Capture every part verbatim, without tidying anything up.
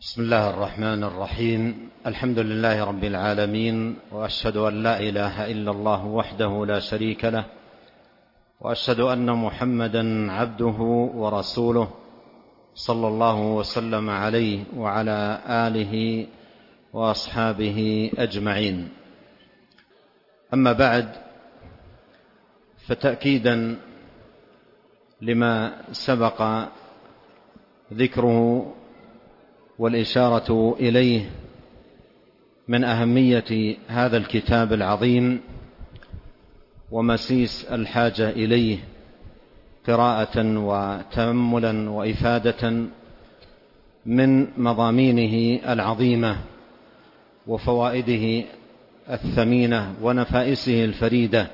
بسم الله الرحمن الرحيم. الحمد لله رب العالمين، وأشهد أن لا إله إلا الله وحده لا شريك له، وأشهد أن محمدا عبده ورسوله صلى الله وسلم عليه وعلى آله وأصحابه أجمعين. أما بعد، فتأكيدا لما سبق ذكره والإشارة إليه من أهمية هذا الكتاب العظيم ومسيس الحاجة إليه قراءة وتأملا وإفادة من مضامينه العظيمة وفوائده الثمينة ونفائسه الفريدة.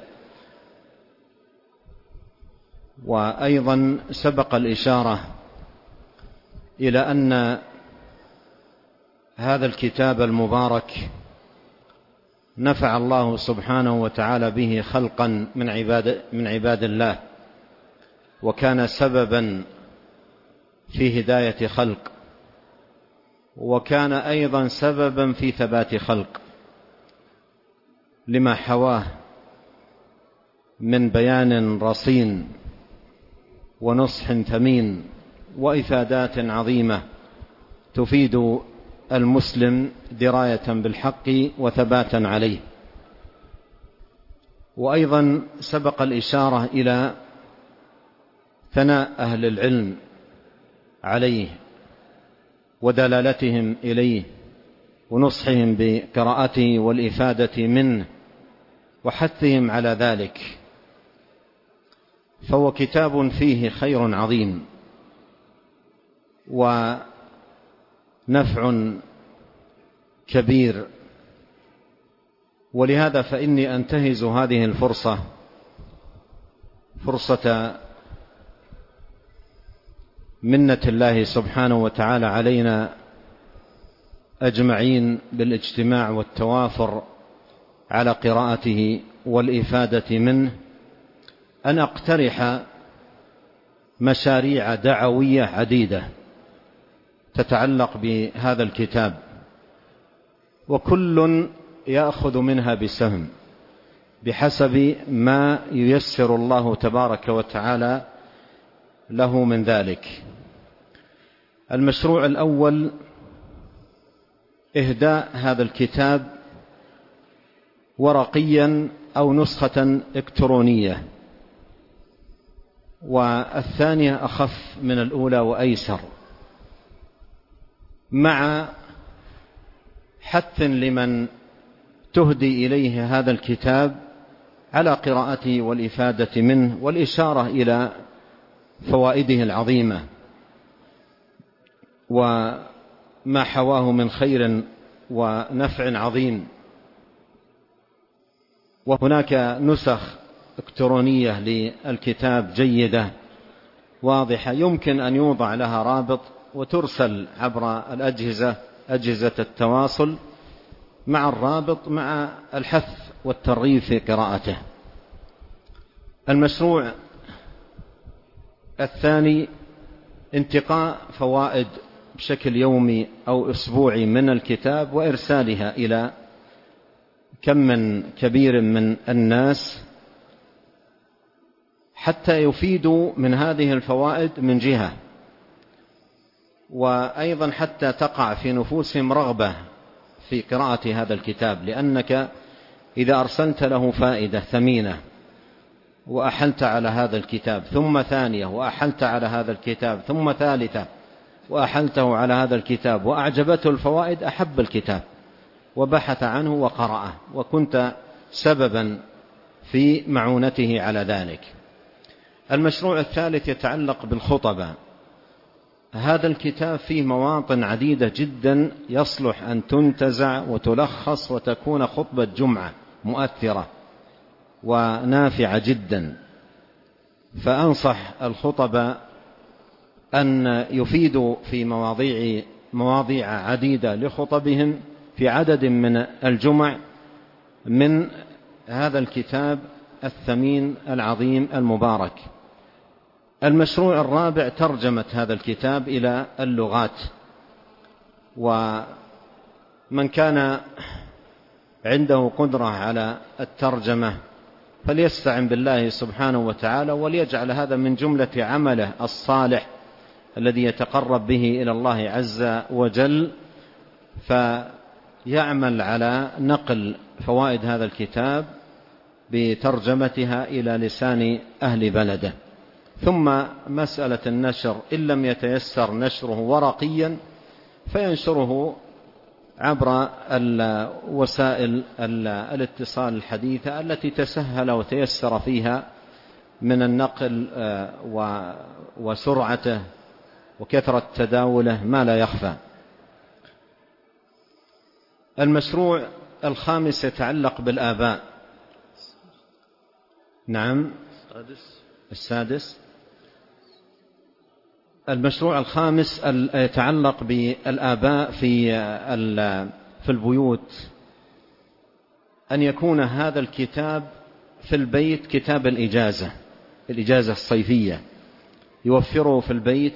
وأيضا سبق الإشارة إلى أن هذا الكتاب المبارك نفع الله سبحانه وتعالى به خلقا من عباد, من عباد الله، وكان سببا في هداية خلق، وكان أيضا سببا في ثبات خلق، لما حواه من بيان رصين ونصح ثمين وإفادات عظيمة تفيد المسلم دراية بالحق وثباتا عليه. وأيضا سبق الإشارة إلى ثناء أهل العلم عليه ودلالتهم إليه ونصحهم بقراءته والإفادة منه وحثهم على ذلك، فهو كتاب فيه خير عظيم ونفع كبير. ولهذا فإني أنتهز هذه الفرصة، فرصة منة الله سبحانه وتعالى علينا أجمعين بالاجتماع والتوافر على قراءته والإفادة منه، أن أقترح مشاريع دعوية عديدة تتعلق بهذا الكتاب، وكل يأخذ منها بسهم بحسب ما ييسر الله تبارك وتعالى له من ذلك. المشروع الأول إهداء هذا الكتاب ورقيا أو نسخة إلكترونية، والثانية أخف من الأولى وأيسر، مع حث لمن تهدي إليه هذا الكتاب على قراءته والإفادة منه والإشارة إلى فوائده العظيمة وما حواه من خير ونفع عظيم. وهناك نسخ إلكترونية للكتاب جيدة واضحة، يمكن أن يوضع لها رابط وترسل عبر الأجهزة أجهزة التواصل مع الرابط مع الحث والترغيب في قراءته. المشروع الثاني انتقاء فوائد بشكل يومي أو أسبوعي من الكتاب وإرسالها إلى كم من كبير من الناس حتى يفيدوا من هذه الفوائد من جهة، وأيضا حتى تقع في نفوسهم رغبة في قراءة هذا الكتاب، لأنك إذا أرسلت له فائدة ثمينة وأحلت على هذا الكتاب ثم ثانية وأحلت على هذا الكتاب ثم ثالثة وأحلته على هذا الكتاب وأعجبته الفوائد، أحب الكتاب وبحث عنه وقرأه، وكنت سببا في معونته على ذلك. المشروع الثالث يتعلق بالخطبة. هذا الكتاب فيه مواطن عديدة جدا يصلح أن تنتزع وتلخص وتكون خطبة جمعة مؤثرة ونافعة جدا، فأنصح الخطبة أن يفيدوا في مواضيع مواضيع عديدة لخطبهم في عدد من الجمع من هذا الكتاب الثمين العظيم المبارك. المشروع الرابع ترجمة هذا الكتاب إلى اللغات، ومن كان عنده قدرة على الترجمة فليستعن بالله سبحانه وتعالى، وليجعل هذا من جملة عمله الصالح الذي يتقرب به إلى الله عز وجل، فيعمل على نقل فوائد هذا الكتاب بترجمتها إلى لسان أهل بلده. ثم مسألة النشر، إن لم يتيسر نشره ورقيا فينشره عبر وسائل الاتصال الحديثة التي تسهل وتيسر فيها من النقل وسرعته وكثرة تداوله ما لا يخفى. المشروع الخامس يتعلق بالآباء. نعم السادس. المشروع الخامس يتعلق بالآباء في في البيوت، أن يكون هذا الكتاب في البيت كتاب الإجازة، الإجازة الصيفية، يوفره في البيت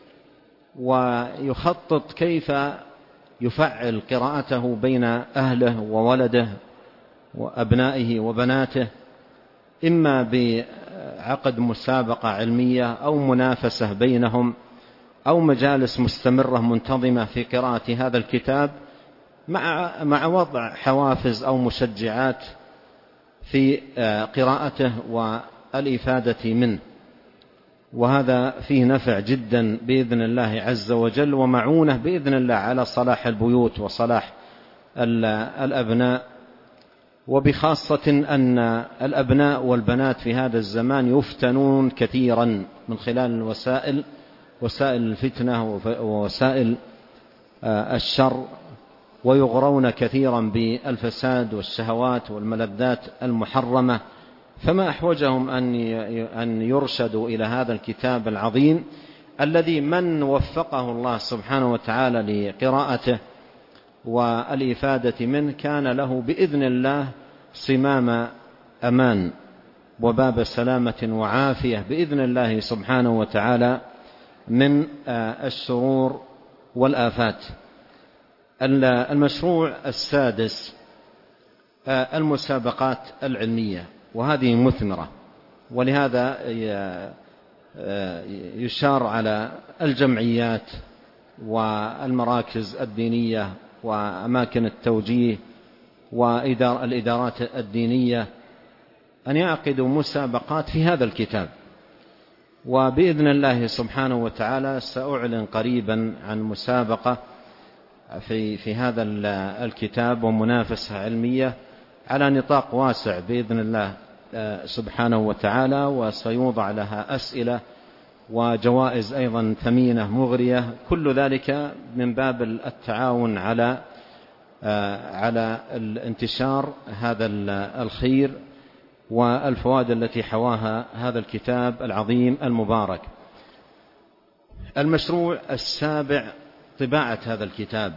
ويخطط كيف يفعل قراءته بين أهله وولده وأبنائه وبناته، إما بعقد مسابقة علمية أو منافسة بينهم أو مجالس مستمرة منتظمة في قراءة هذا الكتاب، مع مع وضع حوافز أو مشجعات في قراءته والإفادة منه. وهذا فيه نفع جدا بإذن الله عز وجل، ومعونة بإذن الله على صلاح البيوت وصلاح الأبناء، وبخاصة أن الأبناء والبنات في هذا الزمان يفتنون كثيرا من خلال الوسائل، وسائل الفتنة ووسائل الشر، ويغرون كثيرا بالفساد والشهوات والملذات المحرمة. فما أحوجهم أن يرشدوا إلى هذا الكتاب العظيم الذي من وفقه الله سبحانه وتعالى لقراءته والإفادة منه كان له بإذن الله صمام أمان وباب سلامة وعافية بإذن الله سبحانه وتعالى من الشرور والآفات. المشروع السادس المسابقات العلمية، وهذه مثمرة، ولهذا يشار على الجمعيات والمراكز الدينية وأماكن التوجيه والإدارات الدينية أن يعقدوا مسابقات في هذا الكتاب. وبإذن الله سبحانه وتعالى سأعلن قريبا عن مسابقة في في هذا الكتاب ومنافسة علمية على نطاق واسع بإذن الله سبحانه وتعالى، وسيوضع لها أسئلة وجوائز أيضا ثمينة مغرية، كل ذلك من باب التعاون على على الانتشار هذا الخير والفوائد التي حواها هذا الكتاب العظيم المبارك. المشروع السابع طباعة هذا الكتاب،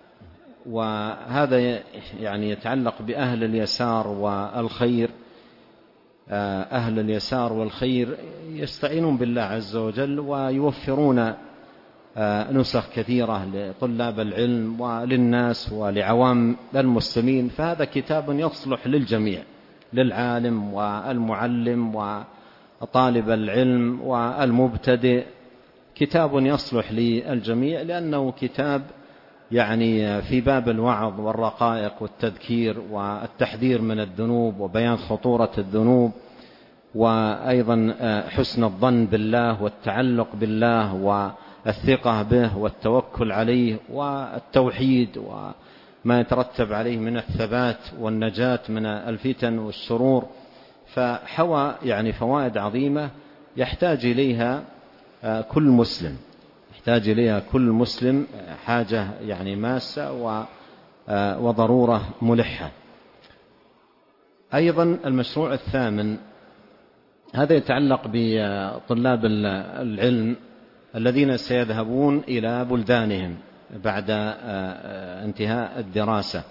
وهذا يعني يتعلق بأهل اليسار والخير. أهل اليسار والخير يستعينون بالله عز وجل ويوفرون نسخ كثيرة لطلاب العلم وللناس ولعوام المسلمين، فهذا كتاب يصلح للجميع، للعالم والمعلم وطالب العلم والمبتدئ، كتاب يصلح للجميع، لأنه كتاب يعني في باب الوعظ والرقائق والتذكير والتحذير من الذنوب وبيان خطورة الذنوب، وأيضا حسن الظن بالله والتعلق بالله والثقة به والتوكل عليه والتوحيد وما يترتب عليه من الثبات والنجاة من الفتن والشرور. فحوى يعني فوائد عظيمة يحتاج إليها كل مسلم، يحتاج إليها كل مسلم حاجة يعني ماسة وضرورة ملحة. أيضا المشروع الثامن هذا يتعلق بطلاب العلم الذين سيذهبون إلى بلدانهم بعد انتهاء الدراسة،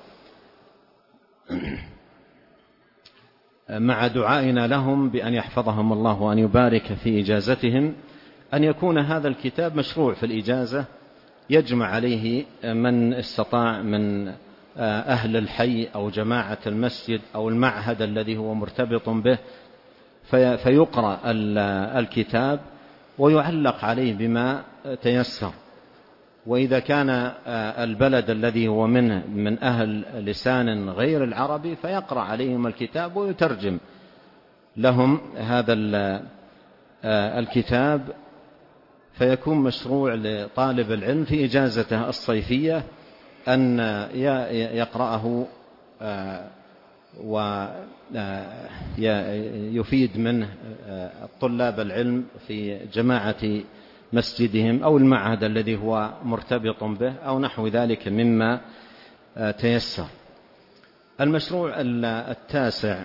مع دعائنا لهم بأن يحفظهم الله وأن يبارك في إجازتهم، أن يكون هذا الكتاب مشروع في الإجازة يجمع عليه من استطاع من أهل الحي أو جماعة المسجد أو المعهد الذي هو مرتبط به، فيقرأ الكتاب ويعلق عليه بما تيسر. وإذا كان البلد الذي هو منه من أهل لسان غير العربي فيقرأ عليهم الكتاب ويترجم لهم هذا الكتاب، فيكون مشروع لطالب العلم في إجازته الصيفية أن يقرأه ويفيد منه طلاب العلم في جماعة مسجدهم أو المعهد الذي هو مرتبط به أو نحو ذلك مما تيسر. المشروع التاسع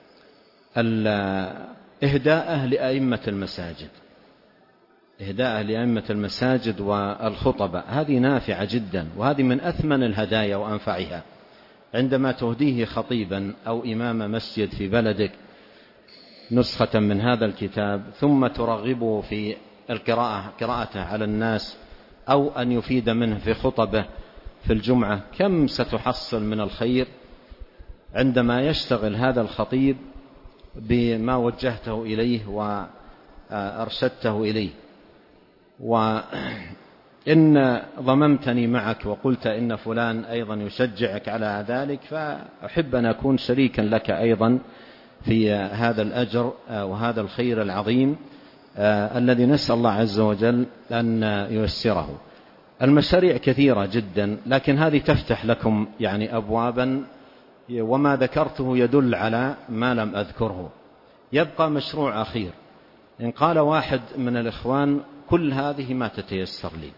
إهداءه لأئمة المساجد، إهداءه لأئمة المساجد والخطبة، هذه نافعة جدا، وهذه من أثمن الهدايا وأنفعها. عندما تهديه خطيبا أو إمام مسجد في بلدك نسخة من هذا الكتاب ثم ترغبه في القراءة قراءته على الناس أو أن يفيد منه في خطبه في الجمعة، كم ستحصل من الخير عندما يشتغل هذا الخطيب بما وجهته إليه وأرشدته إليه. وإن ضممتني معك وقلت إن فلان أيضا يشجعك على ذلك، فأحب أن أكون شريكا لك أيضا في هذا الأجر وهذا الخير العظيم الذي نسأل الله عز وجل أن ييسره. المشاريع كثيرة جدا، لكن هذه تفتح لكم يعني أبوابا، وما ذكرته يدل على ما لم أذكره. يبقى مشروع أخير، إن قال واحد من الإخوان كل هذه ما تتيسر لي،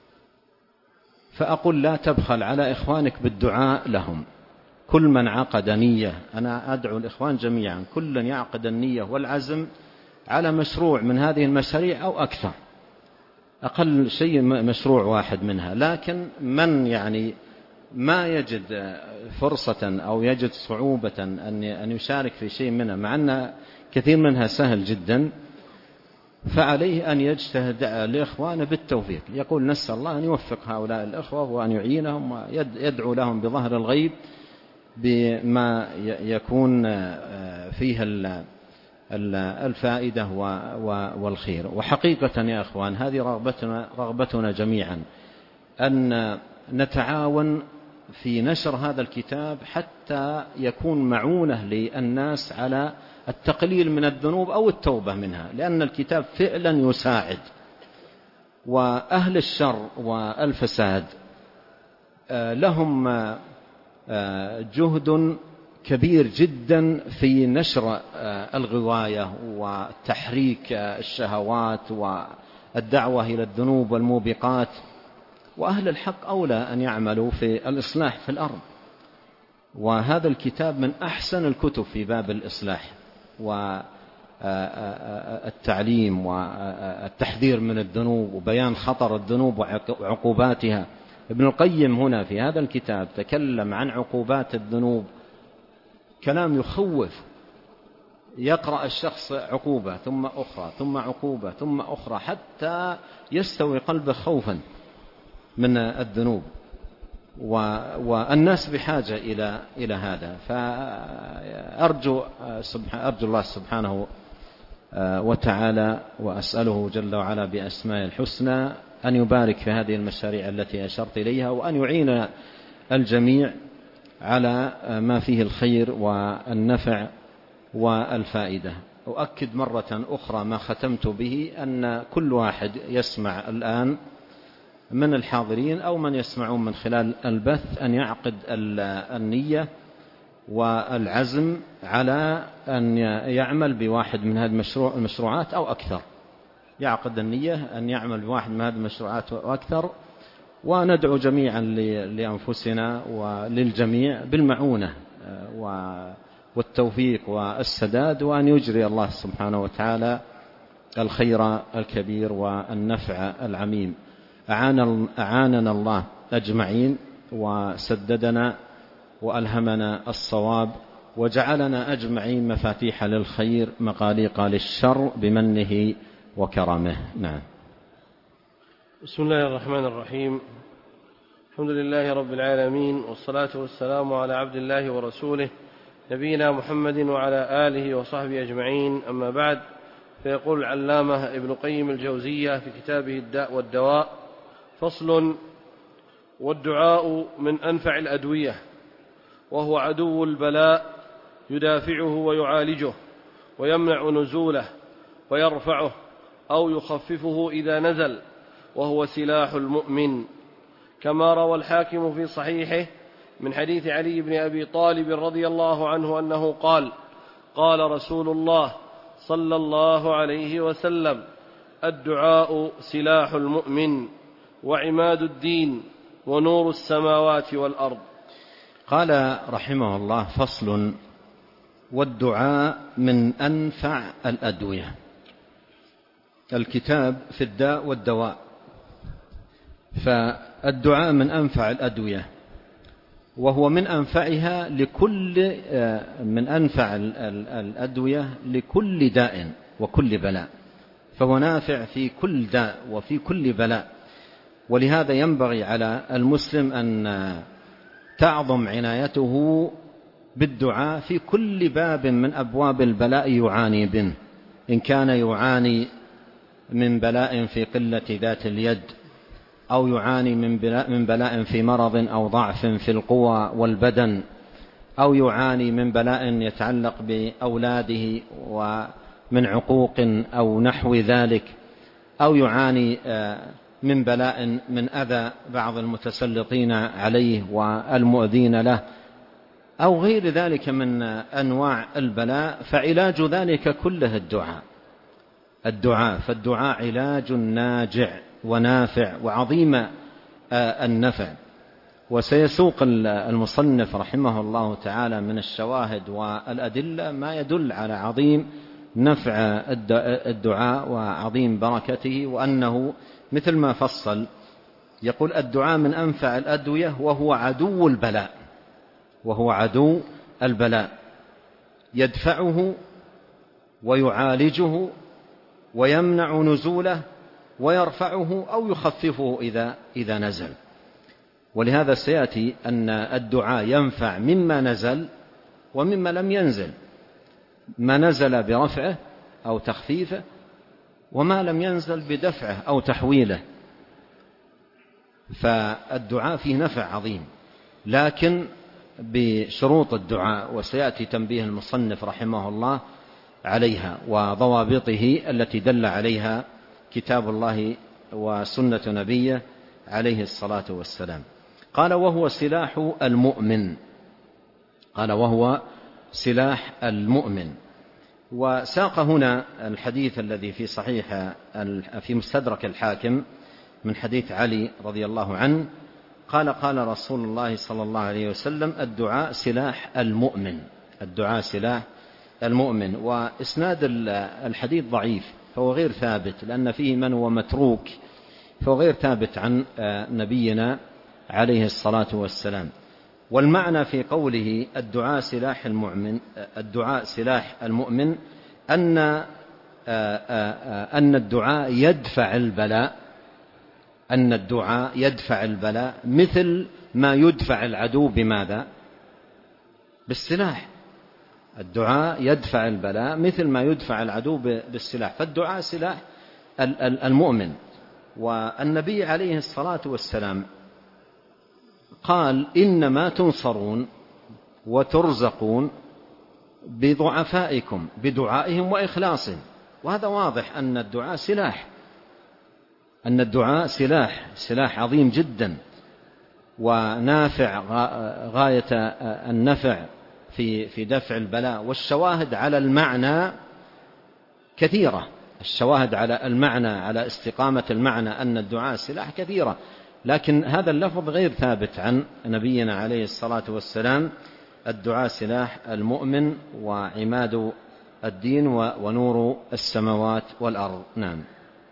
فأقول لا تبخل على إخوانك بالدعاء لهم. كل من عقد نية، أنا أدعو الإخوان جميعا كل يعقد النية والعزم على مشروع من هذه المشاريع أو أكثر، أقل شيء مشروع واحد منها. لكن من يعني ما يجد فرصة أو يجد صعوبة أن يشارك في شيء منها، مع أن كثير منها سهل جدا، فعليه أن يجتهد لإخوانه بالتوفيق. يقول نسأل الله أن يوفق هؤلاء الإخوة وأن يعينهم ويدعو لهم بظهر الغيب بما يكون فيها الفائدة والخير. وحقيقة يا أخوان هذه رغبتنا, رغبتنا جميعا أن نتعاون في نشر هذا الكتاب حتى يكون معونة للناس على التقليل من الذنوب أو التوبة منها، لأن الكتاب فعلا يساعد. وأهل الشر والفساد لهم جهد كبير جدا في نشر الغواية وتحريك الشهوات والدعوة إلى الذنوب والموبقات، وأهل الحق أولى أن يعملوا في الإصلاح في الأرض. وهذا الكتاب من أحسن الكتب في باب الإصلاح والتعليم والتحذير من الذنوب وبيان خطر الذنوب وعقوباتها. ابن القيم هنا في هذا الكتاب تكلم عن عقوبات الذنوب كلام يخوف. يقرأ الشخص عقوبة ثم أخرى ثم عقوبة ثم أخرى حتى يستوي قلبه خوفا من الذنوب، والناس بحاجة إلى إلى هذا. فأرجو أرجو الله سبحانه وتعالى وأسأله جل وعلا بأسماء الحسنى أن يبارك في هذه المشاريع التي أشرت إليها، وأن يعين الجميع على ما فيه الخير والنفع والفائدة. أؤكد مرة أخرى ما ختمت به، أن كل واحد يسمع الآن من الحاضرين أو من يسمعون من خلال البث أن يعقد النية والعزم على أن يعمل بواحد من هذه المشروعات أو أكثر. يعقد النية أن يعمل بواحد من هذه المشروعات أو أكثر، وندعو جميعا لأنفسنا وللجميع بالمعونة والتوفيق والسداد، وأن يجري الله سبحانه وتعالى الخير الكبير والنفع العميم. أعاننا الله أجمعين وسددنا وألهمنا الصواب، وجعلنا أجمعين مفاتيح للخير مغاليق للشر بمنه وكرمه. نعم. بسم الله الرحمن الرحيم. الحمد لله رب العالمين، والصلاة والسلام على عبد الله ورسوله نبينا محمد وعلى آله وصحبه أجمعين، أما بعد. فيقول العلامة ابن قيم الجوزية في كتابه الداء والدواء: فصل: والدعاء من أنفع الأدوية، وهو عدو البلاء، يدافعه ويعالجه ويمنع نزوله ويرفعه أو يخففه إذا نزل، وهو سلاح المؤمن، كما روى الحاكم في صحيحه من حديث علي بن أبي طالب رضي الله عنه أنه قال: قال رسول الله صلى الله عليه وسلم: الدعاء سلاح المؤمن وعماد الدين ونور السماوات والأرض. قال رحمه الله: فصل: والدعاء من أنفع الأدوية. الكتاب في الداء والدواء، فالدعاء من أنفع الأدوية، وهو من أنفعها لكل من أنفع الأدوية لكل داء وكل بلاء، فهو نافع في كل داء وفي كل بلاء. ولهذا ينبغي على المسلم أن تعظم عنايته بالدعاء في كل باب من أبواب البلاء يعاني به، إن كان يعاني من بلاء في قلة ذات اليد، أو يعاني من بلاء, من بلاء في مرض أو ضعف في القوى والبدن، أو يعاني من بلاء يتعلق بأولاده ومن عقوق أو نحو ذلك، أو يعاني من بلاء من أذى بعض المتسلطين عليه والمؤذين له، أو غير ذلك من أنواع البلاء، فعلاج ذلك كله الدعاء. الدعاء فالدعاء علاج ناجع ونافع وعظيم النفع. وسيسوق المصنف رحمه الله تعالى من الشواهد والأدلة ما يدل على عظيم نفع الدعاء وعظيم بركته، وأنه مثل ما فصل يقول: الدعاء من أنفع الأدوية، وهو عدو البلاء، وهو عدو البلاء، يدفعه ويعالجه ويمنع نزوله ويرفعه أو يخففه إذا, إذا نزل. ولهذا سيأتي أن الدعاء ينفع مما نزل ومما لم ينزل، ما نزل برفعه أو تخفيفه، وما لم ينزل بدفعه أو تحويله. فالدعاء فيه نفع عظيم، لكن بشروط الدعاء، وسيأتي تنبيه المصنف رحمه الله عليها وضوابطه التي دل عليها كتاب الله وسنة نبيه عليه الصلاة والسلام. قال: وهو سلاح المؤمن. قال: وهو سلاح المؤمن. وساق هنا الحديث الذي في صحيح في مستدرك الحاكم من حديث علي رضي الله عنه قال: قال رسول الله صلى الله عليه وسلم: الدعاء سلاح المؤمن. الدعاء سلاح المؤمن. وإسناد الحديث ضعيف، فهو غير ثابت، لأن فيه من هو متروك، فهو غير ثابت عن نبينا عليه الصلاة والسلام. والمعنى في قوله الدعاء سلاح المؤمن، الدعاء سلاح المؤمن، أن أن الدعاء يدفع البلاء، أن الدعاء يدفع البلاء مثل ما يدفع العدو بماذا؟ بالسلاح. الدعاء يدفع البلاء مثل ما يدفع العدو بالسلاح، فالدعاء سلاح المؤمن. والنبي عليه الصلاة والسلام قال: إنما تنصرون وترزقون بضعفائكم بدعائهم وإخلاصهم. وهذا واضح أن الدعاء سلاح، أن الدعاء سلاح سلاح عظيم جدا ونافع غاية النفع في في دفع البلاء. والشواهد على المعنى كثيرة، الشواهد على المعنى، على استقامة المعنى أن الدعاء سلاح كثيرة، لكن هذا اللفظ غير ثابت عن نبينا عليه الصلاة والسلام: الدعاء سلاح المؤمن وعماد الدين ونور السماوات والأرض. نعم.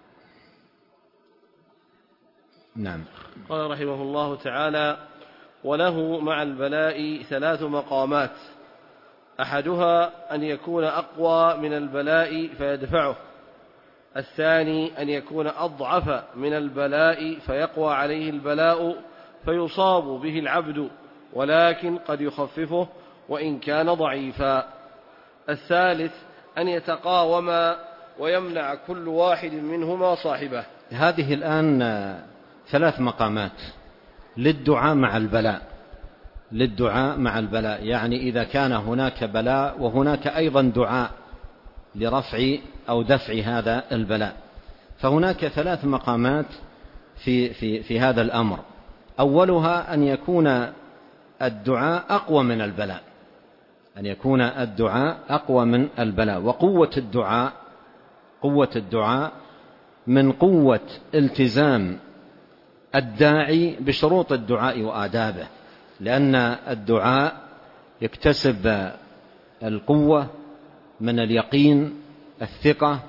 نعم. قال رحمه الله تعالى: وله مع البلاء ثلاث مقامات: أحدها أن يكون أقوى من البلاء فيدفعه، الثاني أن يكون أضعف من البلاء فيقوى عليه البلاء فيصاب به العبد ولكن قد يخففه وإن كان ضعيفا. الثالث أن يتقاوما ويمنع كل واحد منهما صاحبه. هذه الآن ثلاث مقامات للدعاء مع البلاء. للدعاء مع البلاء يعني إذا كان هناك بلاء وهناك أيضا دعاء لرفع أو دفع هذا البلاء، فهناك ثلاث مقامات في, في, في هذا الأمر. أولها أن يكون الدعاء أقوى من البلاء، أن يكون الدعاء أقوى من البلاء. وقوة الدعاء قوة الدعاء من قوة التزام الداعي بشروط الدعاء وآدابه، لأن الدعاء يكتسب القوة من اليقين، الثقة،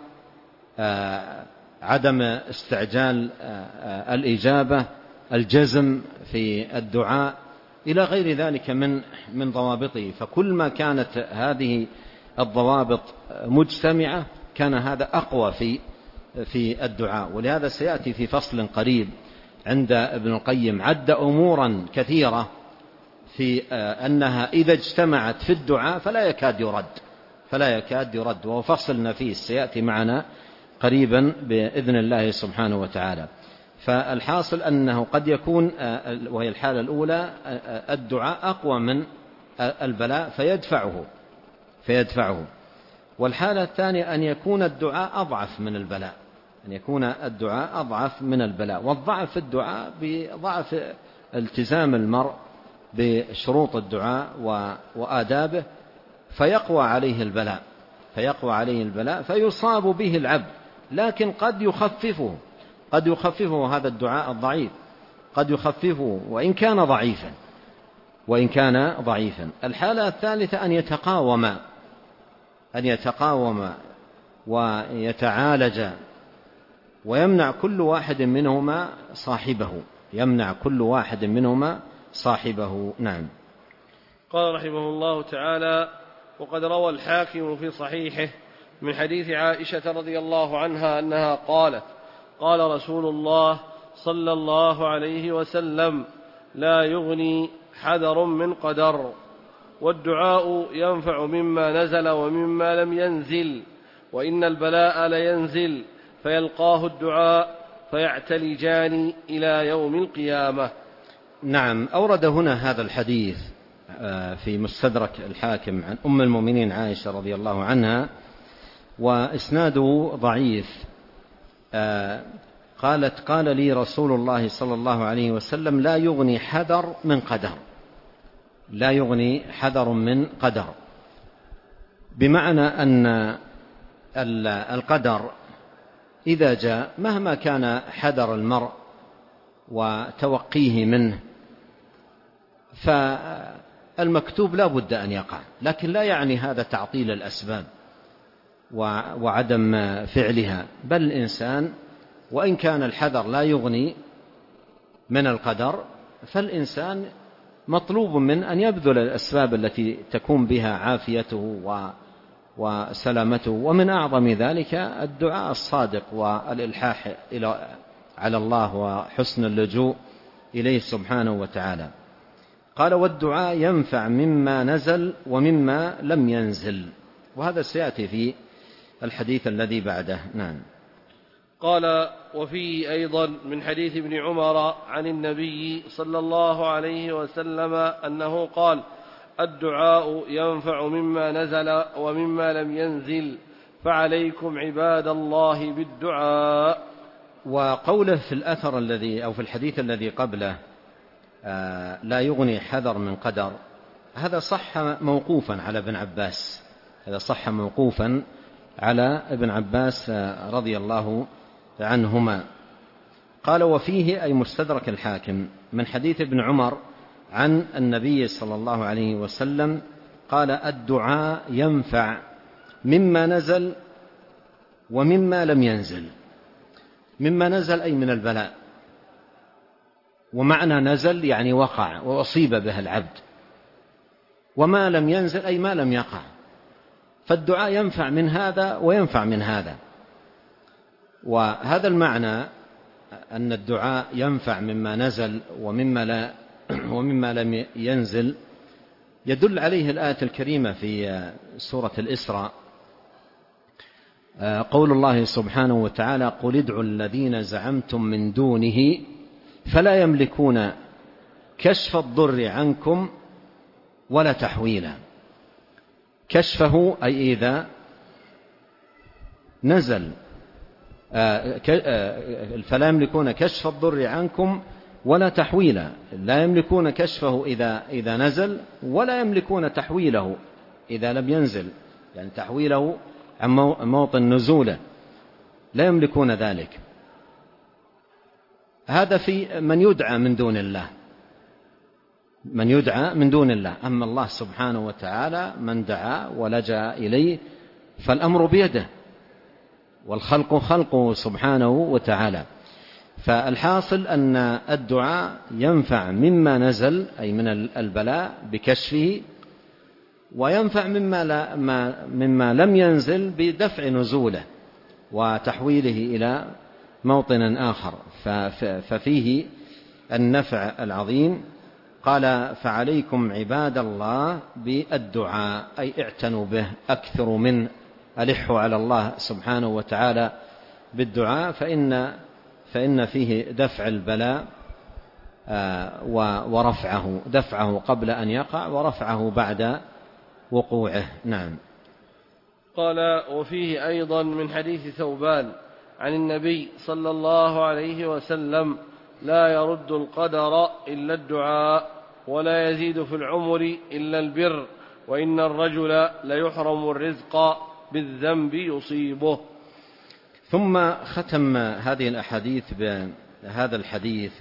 عدم استعجال الإجابة، الجزم في الدعاء إلى غير ذلك من من ضوابطه. فكل ما كانت هذه الضوابط مجتمعة كان هذا أقوى في في الدعاء. ولهذا سيأتي في فصل قريب عند ابن القيم عد أمورا كثيرة في أنها إذا اجتمعت في الدعاء فلا يكاد يرد فلا يكاد يرد وهو فصل نفيس سيأتي معنا قريبا بإذن الله سبحانه وتعالى. فالحاصل أنه قد يكون، وهي الحالة الأولى، الدعاء أقوى من البلاء فيدفعه فيدفعه والحالة الثانية أن يكون الدعاء أضعف من البلاء، أن يكون الدعاء أضعف من البلاء. والضعف في الدعاء بضعف التزام المرء بشروط الدعاء وآدابه فيقوى عليه البلاء فيقوى عليه البلاء فيصاب به العبد، لكن قد يخففه قد يخففه هذا الدعاء الضعيف، قد يخففه وإن كان ضعيفا وإن كان ضعيفا. الحالة الثالثة أن يتقاوم أن يتقاوم ويتعالج ويمنع كل واحد منهما صاحبه يمنع كل واحد منهما صاحبه. نعم. قال رحمه الله تعالى: وقد روى الحاكم في صحيحه من حديث عائشة رضي الله عنها أنها قالت: قال رسول الله صلى الله عليه وسلم: لا يغني حذر من قدر، والدعاء ينفع مما نزل ومما لم ينزل، وإن البلاء لينزل فيلقاه الدعاء فيعتلجان إلى يوم القيامة. نعم. أورد هنا هذا الحديث في مستدرك الحاكم عن أم المؤمنين عائشة رضي الله عنها، وإسناده ضعيف. قالت: قال لي رسول الله صلى الله عليه وسلم: لا يغني حذر من قدر لا يغني حذر من قدر بمعنى أن القدر إذا جاء مهما كان حذر المرء وتوقيه منه فالمكتوب لا بد أن يقع، لكن لا يعني هذا تعطيل الأسباب وعدم فعلها، بل الإنسان وإن كان الحذر لا يغني من القدر فالإنسان مطلوب من أن يبذل الأسباب التي تكون بها عافيته وسلامته. ومن أعظم ذلك الدعاء الصادق والإلحاح على الله وحسن اللجوء إليه سبحانه وتعالى. قال: والدعاء ينفع مما نزل ومما لم ينزل، وهذا سيأتي في الحديث الذي بعده. نعم. قال: وفيه أيضا من حديث ابن عمر عن النبي صلى الله عليه وسلم أنه قال: الدعاء ينفع مما نزل ومما لم ينزل، فعليكم عباد الله بالدعاء. وقوله في الأثر الذي أو في الحديث الذي قبله آه لا يغني حذر من قدر، هذا صح موقوفا على ابن عباس هذا صح موقوفا على ابن عباس رضي الله عنهما. قال: وفيه أي مستدرك الحاكم من حديث ابن عمر عن النبي صلى الله عليه وسلم قال: الدعاء ينفع مما نزل ومما لم ينزل. مما نزل أي من البلاء، ومعنى نزل يعني وقع وأصيب به العبد، وما لم ينزل أي ما لم يقع، فالدعاء ينفع من هذا وينفع من هذا. وهذا المعنى أن الدعاء ينفع مما نزل ومما, لا ومما لم ينزل يدل عليه الآية الكريمة في سورة الإسراء، قول الله سبحانه وتعالى: قل ادعوا الذين زعمتم من دونه فلا يملكون كشف الضر عنكم ولا تحويلا. كشفه أي إذا نزل، فلا يملكون كشف الضر عنكم ولا تحويلا، لا يملكون كشفه إذا إذا نزل، ولا يملكون تحويله إذا لم ينزل، يعني تحويله عن موطن نزوله لا يملكون ذلك. هذا في من يدعى من دون الله، من يدعى من دون الله. أما الله سبحانه وتعالى من دعا ولجأ إليه فالأمر بيده، والخلق خلقه سبحانه وتعالى. فالحاصل أن الدعاء ينفع مما نزل أي من البلاء بكشفه، وينفع مما, لا ما مما لم ينزل بدفع نزوله وتحويله إلى موطن آخر، ففيه النفع العظيم. قال: فعليكم عباد الله بالدعاء، أي اعتنوا به، أكثروا منه، ألحوا على الله سبحانه وتعالى بالدعاء، فإن, فإن فيه دفع البلاء ورفعه، دفعه قبل أن يقع ورفعه بعد وقوعه. نعم. قال: وفيه أيضا من حديث ثوبان عن النبي صلى الله عليه وسلم: لا يرد القدر إلا الدعاء، ولا يزيد في العمر إلا البر، وإن الرجل ليحرم الرزق بالذنب يصيبه. ثم ختم هذه الأحاديث بهذا الحديث،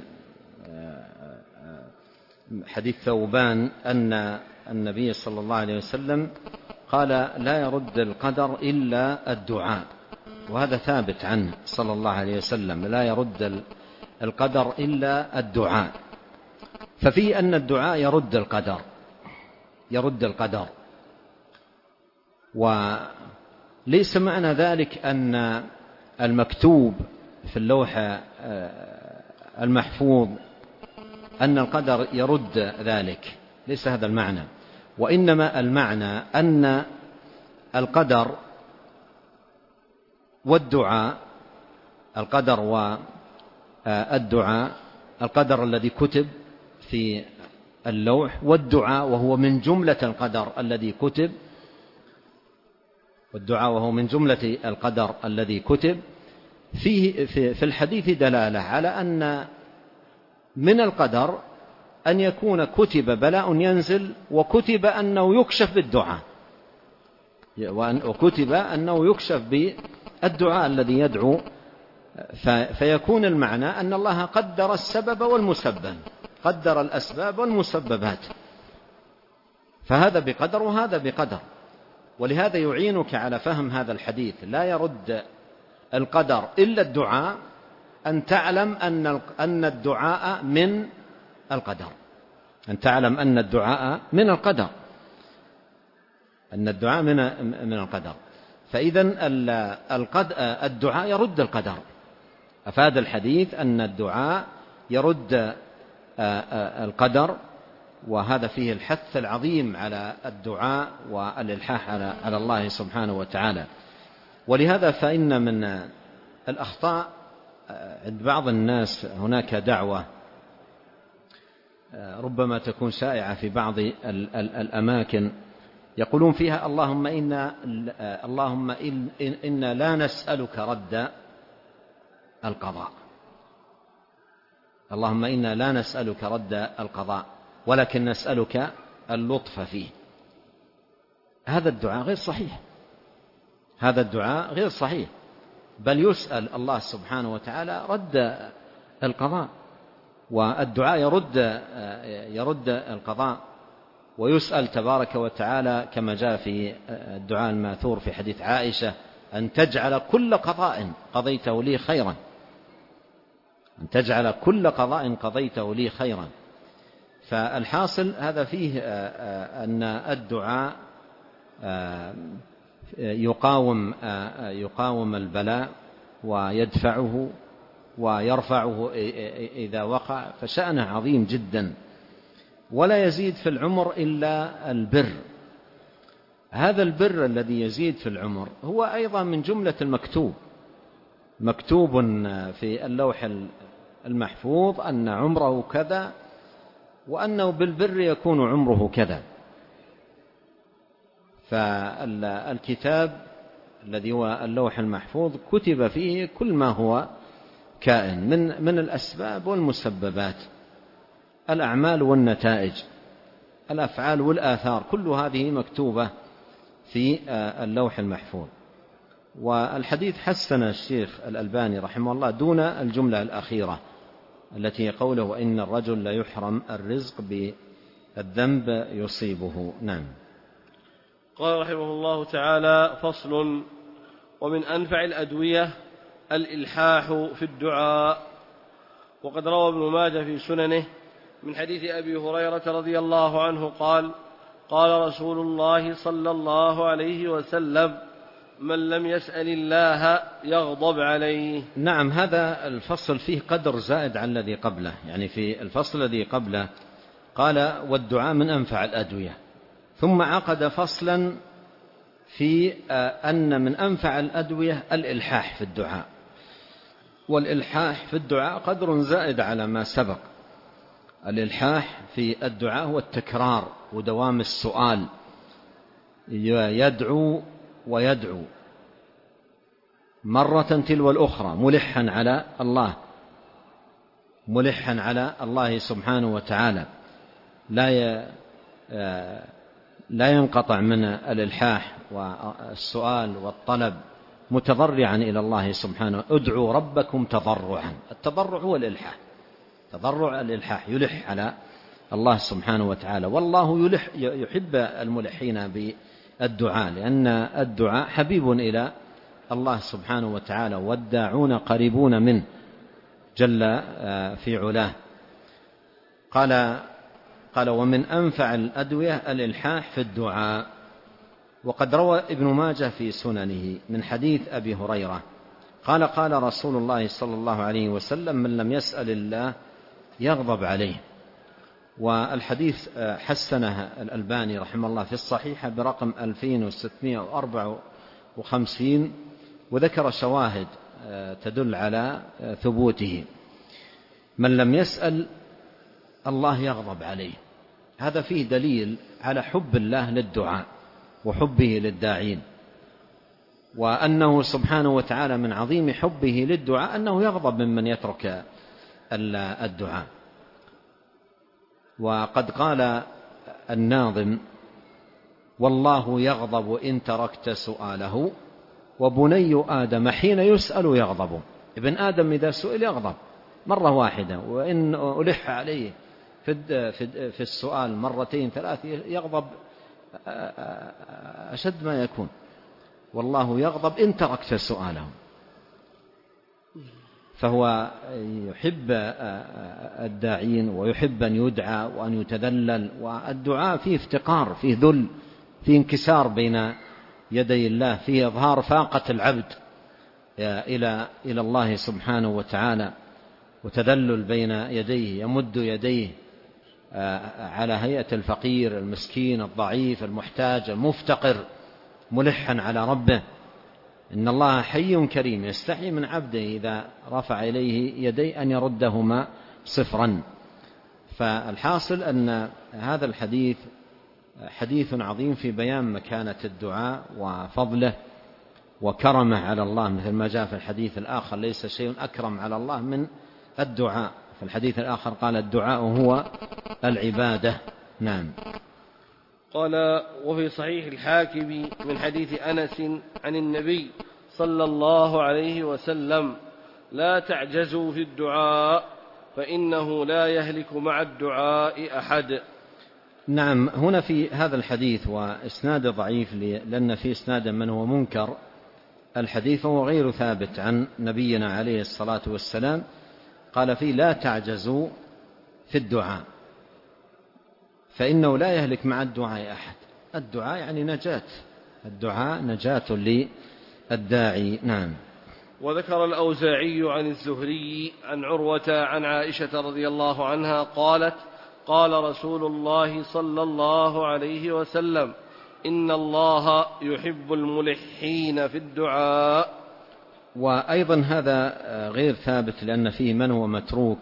حديث ثوبان، أن النبي صلى الله عليه وسلم قال: لا يرد القدر إلا الدعاء، وهذا ثابت عنه صلى الله عليه وسلم، لا يرد القدر إلا الدعاء. ففي أن الدعاء يرد القدر، يرد القدر، وليس معنى ذلك أن المكتوب في اللوح المحفوظ أن القدر يرد ذلك، ليس هذا المعنى، وإنما المعنى أن القدر والدعاء، القدر والدعاء، القدر الذي كتب في اللوح، والدعاء وهو من جملة القدر الذي كتب، والدعاء وهو من جملة القدر الذي كتب، فيه في الحديث دلالة على أن من القدر أن يكون كتب بلاء ينزل، وكتب أنه يكشف بالدعاء، وكتب أنه يكشف بالدعاء الذي يدعو، فيكون المعنى أن الله قدر السبب والمسبب، قدر الأسباب والمسببات، فهذا بقدر وهذا بقدر. ولهذا يعينك على فهم هذا الحديث: لا يرد القدر إلا الدعاء، أن تعلم أن الدعاء من القدر، أن تعلم أن الدعاء من القدر، أن الدعاء من من القدر. فإذا الدعاء يرد القدر. أفاد الحديث أن الدعاء يرد القدر، وهذا فيه الحث العظيم على الدعاء والإلحاح على الله سبحانه وتعالى. ولهذا فإن من الأخطاء عند بعض الناس هناك دعوة ربما تكون شائعة في بعض الأماكن، يقولون فيها: اللهم إنا اللهم إنا لا نسألك رد القضاء، اللهم إنا لا نسألك رد القضاء، ولكن نسألك اللطف فيه. هذا الدعاء غير صحيح، هذا الدعاء غير صحيح، بل يسأل الله سبحانه وتعالى رد القضاء، والدعاء يرد يرد القضاء، ويسأل تبارك وتعالى كما جاء في الدعاء الماثور في حديث عائشة: أن تجعل كل قضاء قضيته لي خيرا، أن تجعل كل قضاء قضيته لي خيرا. فالحاصل هذا فيه أن الدعاء يقاوم يقاوم البلاء ويدفعه ويرفعه إذا وقع، فشأنه عظيم جدا. ولا يزيد في العمر إلا البر. هذا البر الذي يزيد في العمر هو أيضا من جملة المكتوب، مكتوب في اللوح المحفوظ أن عمره كذا، وأنه بالبر يكون عمره كذا. فالكتاب الذي هو اللوح المحفوظ كتب فيه كل ما هو كائن من من الأسباب والمسببات، الأعمال والنتائج، الأفعال والآثار، كل هذه مكتوبة في اللوح المحفوظ. والحديث حسن الشيخ الألباني رحمه الله دون الجملة الأخيرة التي قوله وإن الرجل لا يحرم الرزق بالذنب يصيبه. نعم. قال رحمه الله تعالى: فصل. ومن أنفع الأدوية الإلحاح في الدعاء. وقد روى ابن ماجه في سننه من حديث أبي هريرة رضي الله عنه قال: قال رسول الله صلى الله عليه وسلم: من لم يسأل الله يغضب عليه. نعم، هذا الفصل فيه قدر زائد عن الذي قبله. يعني في الفصل الذي قبله قال والدعاء من أنفع الأدوية، ثم عقد فصلا في أن من أنفع الأدوية الإلحاح في الدعاء. والإلحاح في الدعاء قدر زائد على ما سبق. الإلحاح في الدعاء هو التكرار ودوام السؤال، يدعو ويدعو مرة تلو الأخرى ملحا على الله، ملحا على الله سبحانه وتعالى، لا لا ينقطع من الإلحاح والسؤال والطلب، متضرعا إلى الله سبحانه. ادعوا ربكم تضرعا. التضرع هو الإلحاح، تضرع الإلحاح، يلح على الله سبحانه وتعالى. والله يلح يحب الملحين بالدعاء، لأن الدعاء حبيب إلى الله سبحانه وتعالى، والداعون قريبون منه جل في علاه. قال قال ومن أنفع الأدوية الإلحاح في الدعاء. وقد روى ابن ماجه في سننه من حديث أبي هريرة قال قال رسول الله صلى الله عليه وسلم: من لم يسأل الله يغضب عليه. والحديث حسنه الألباني رحمه الله في الصحيحة برقم ألفين وستمائة وأربعة وخمسين، وذكر شواهد تدل على ثبوته. من لم يسأل الله يغضب عليه، هذا فيه دليل على حب الله للدعاء وحبه للداعين، وأنه سبحانه وتعالى من عظيم حبه للدعاء أنه يغضب ممن يترك الدعاء. وقد قال الناظم: والله يغضب إن تركت سؤاله، وبني آدم حين يسأل يغضب. ابن آدم إذا سئل يغضب مرة واحدة، وإن ألح عليه في السؤال مرتين ثلاث يغضب أشد ما يكون. والله يغضب إن تركت سؤاله. فهو يحب الداعين ويحب أن يدعى وأن يتذلل، والدعاء فيه افتقار، فيه ذل، فيه انكسار بين يدي الله، فيه إظهار فاقة العبد إلى إلى الله سبحانه وتعالى، وتذلل بين يديه، يمد يديه على هيئة الفقير المسكين الضعيف المحتاج المفتقر، ملحا على ربه. إن الله حي كريم يستحي من عبده إذا رفع إليه يديه أن يردهما صفرا. فالحاصل أن هذا الحديث حديث عظيم في بيان مكانة الدعاء وفضله وكرمه على الله، مثل ما جاء في الحديث الآخر: ليس شيء أكرم على الله من الدعاء. في الحديث الآخر قال: الدعاء هو العبادة. نعم. قال: وفي صحيح الحاكم من حديث أنس عن النبي صلى الله عليه وسلم: لا تعجزوا في الدعاء فإنه لا يهلك مع الدعاء أحد. نعم. هنا في هذا الحديث وإسناد ضعيف لأن في إسناد من هو منكر الحديث وهو غير ثابت عن نبينا عليه الصلاة والسلام. قال فيه: لا تعجزوا في الدعاء فإنه لا يهلك مع الدعاء أحد. الدعاء يعني نجاة، الدعاء نجاة للداعي. نعم. وذكر الأوزاعي عن الزهري عن عروة عن عائشة رضي الله عنها قالت قال رسول الله صلى الله عليه وسلم إن الله يحب الملحين في الدعاء. وأيضا هذا غير ثابت لأن فيه من هو متروك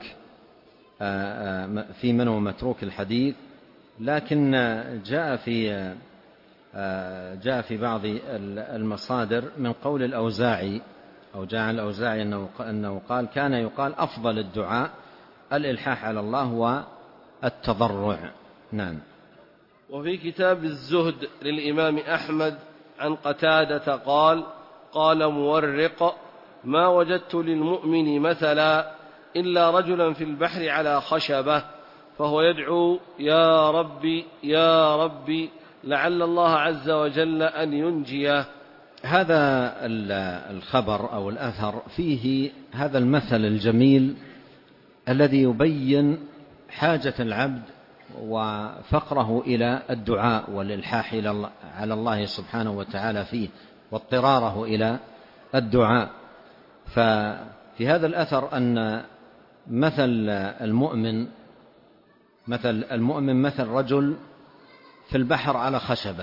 في من هو متروك الحديث، لكن جاء في جاء في بعض المصادر من قول الأوزاعي أو جاء عن الأوزاعي أنه أنه قال كان يقال أفضل الدعاء الإلحاح على الله والتضرع. نعم. وفي كتاب الزهد للإمام أحمد عن قتادة قال قال مورق ما وجدت للمؤمن مثلا إلا رجلا في البحر على خشبة فهو يدعو يا ربي يا ربي لعل الله عز وجل أن ينجيه. هذا الخبر أو الأثر فيه هذا المثل الجميل الذي يبين حاجة العبد وفقره إلى الدعاء والإلحاح على الله سبحانه وتعالى فيه واضطراره إلى الدعاء. ففي هذا الأثر أن مثل المؤمن مثل المؤمن مثل رجل في البحر على خشبة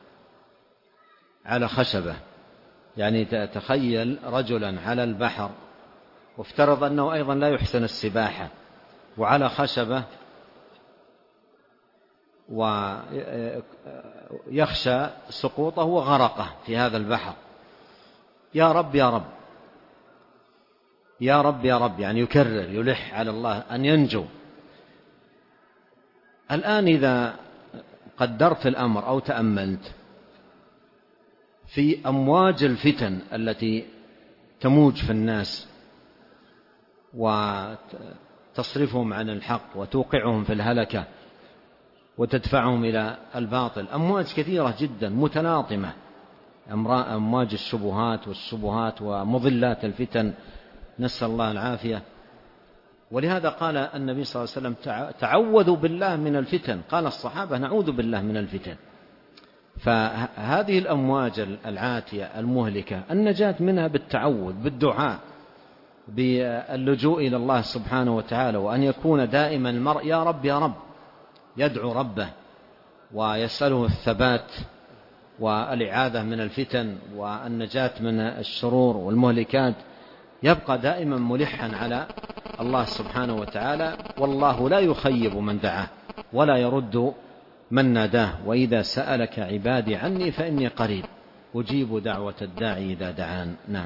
على خشبة يعني تخيل رجلا على البحر وافترض أنه أيضا لا يحسن السباحة وعلى خشبة ويخشى سقوطه وغرقه في هذا البحر. يا رب يا رب يا رب يا رب يعني يكرر يلح على الله أن ينجو. الآن إذا قدرت الأمر أو تأملت في أمواج الفتن التي تموج في الناس وتصرفهم عن الحق وتوقعهم في الهلكة وتدفعهم إلى الباطل، أمواج كثيرة جدا متلاطمة، أمواج الشبهات والشبهات ومضلات الفتن، نسأل الله العافية. ولهذا قال النبي صلى الله عليه وسلم تعوذوا بالله من الفتن، قال الصحابة نعوذ بالله من الفتن. فهذه الأمواج العاتية المهلكة النجاة منها بالتعوذ بالدعاء باللجوء إلى الله سبحانه وتعالى، وأن يكون دائما المرء يا رب يا رب يدعو ربه ويسأله الثبات والإعاذة من الفتن والنجاة من الشرور والمهلكات، يبقى دائما ملحا على الله سبحانه وتعالى، والله لا يخيب من دعاه ولا يرد من ناداه، وإذا سألك عبادي عني فإني قريب أجيب دعوة الداعي إذا دعان. نعم.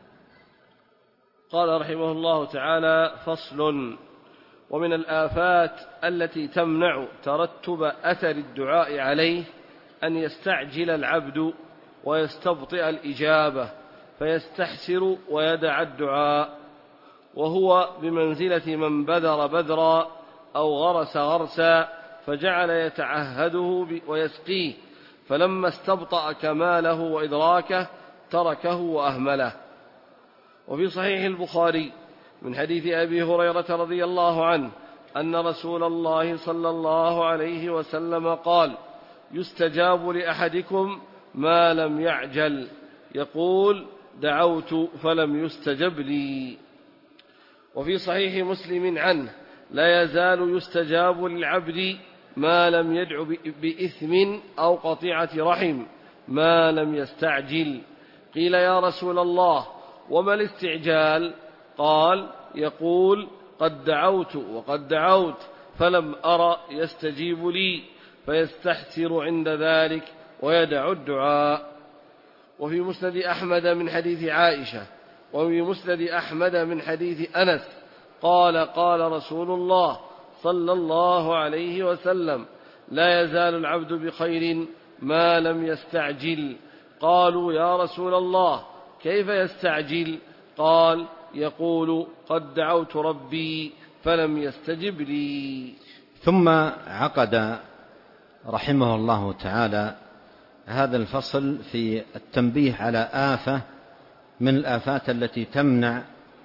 قال رحمه الله تعالى فصل. ومن الآفات التي تمنع ترتب أثر الدعاء عليه أن يستعجل العبد ويستبطئ الإجابة فيستحسر ويدع الدعاء، وهو بمنزلة من بذر بذرا أو غرس غرسا فجعل يتعهده ويسقيه، فلما استبطأ كماله وإدراكه تركه وأهمله. وفي صحيح البخاري من حديث أبي هريرة رضي الله عنه أن رسول الله صلى الله عليه وسلم قال يستجاب لأحدكم ما لم يعجل، يقول دعوت فلم يستجب لي. وفي صحيح مسلم عنه لا يزال يستجاب للعبد ما لم يدع بإثم أو قطيعة رحم ما لم يستعجل. قيل يا رسول الله وما الاستعجال؟ قال يقول قد دعوت وقد دعوت فلم أرى يستجيب لي، فيستحسر عند ذلك ويدع الدعاء. وفي مسند أحمد من حديث عائشة وفي مسند أحمد من حديث أنس قال قال رسول الله صلى الله عليه وسلم لا يزال العبد بخير ما لم يستعجل. قالوا يا رسول الله كيف يستعجل؟ قال يقول قد دعوت ربي فلم يستجب لي. ثم عقد رحمه الله تعالى هذا الفصل في التنبيه على آفة من الآفات التي تمنع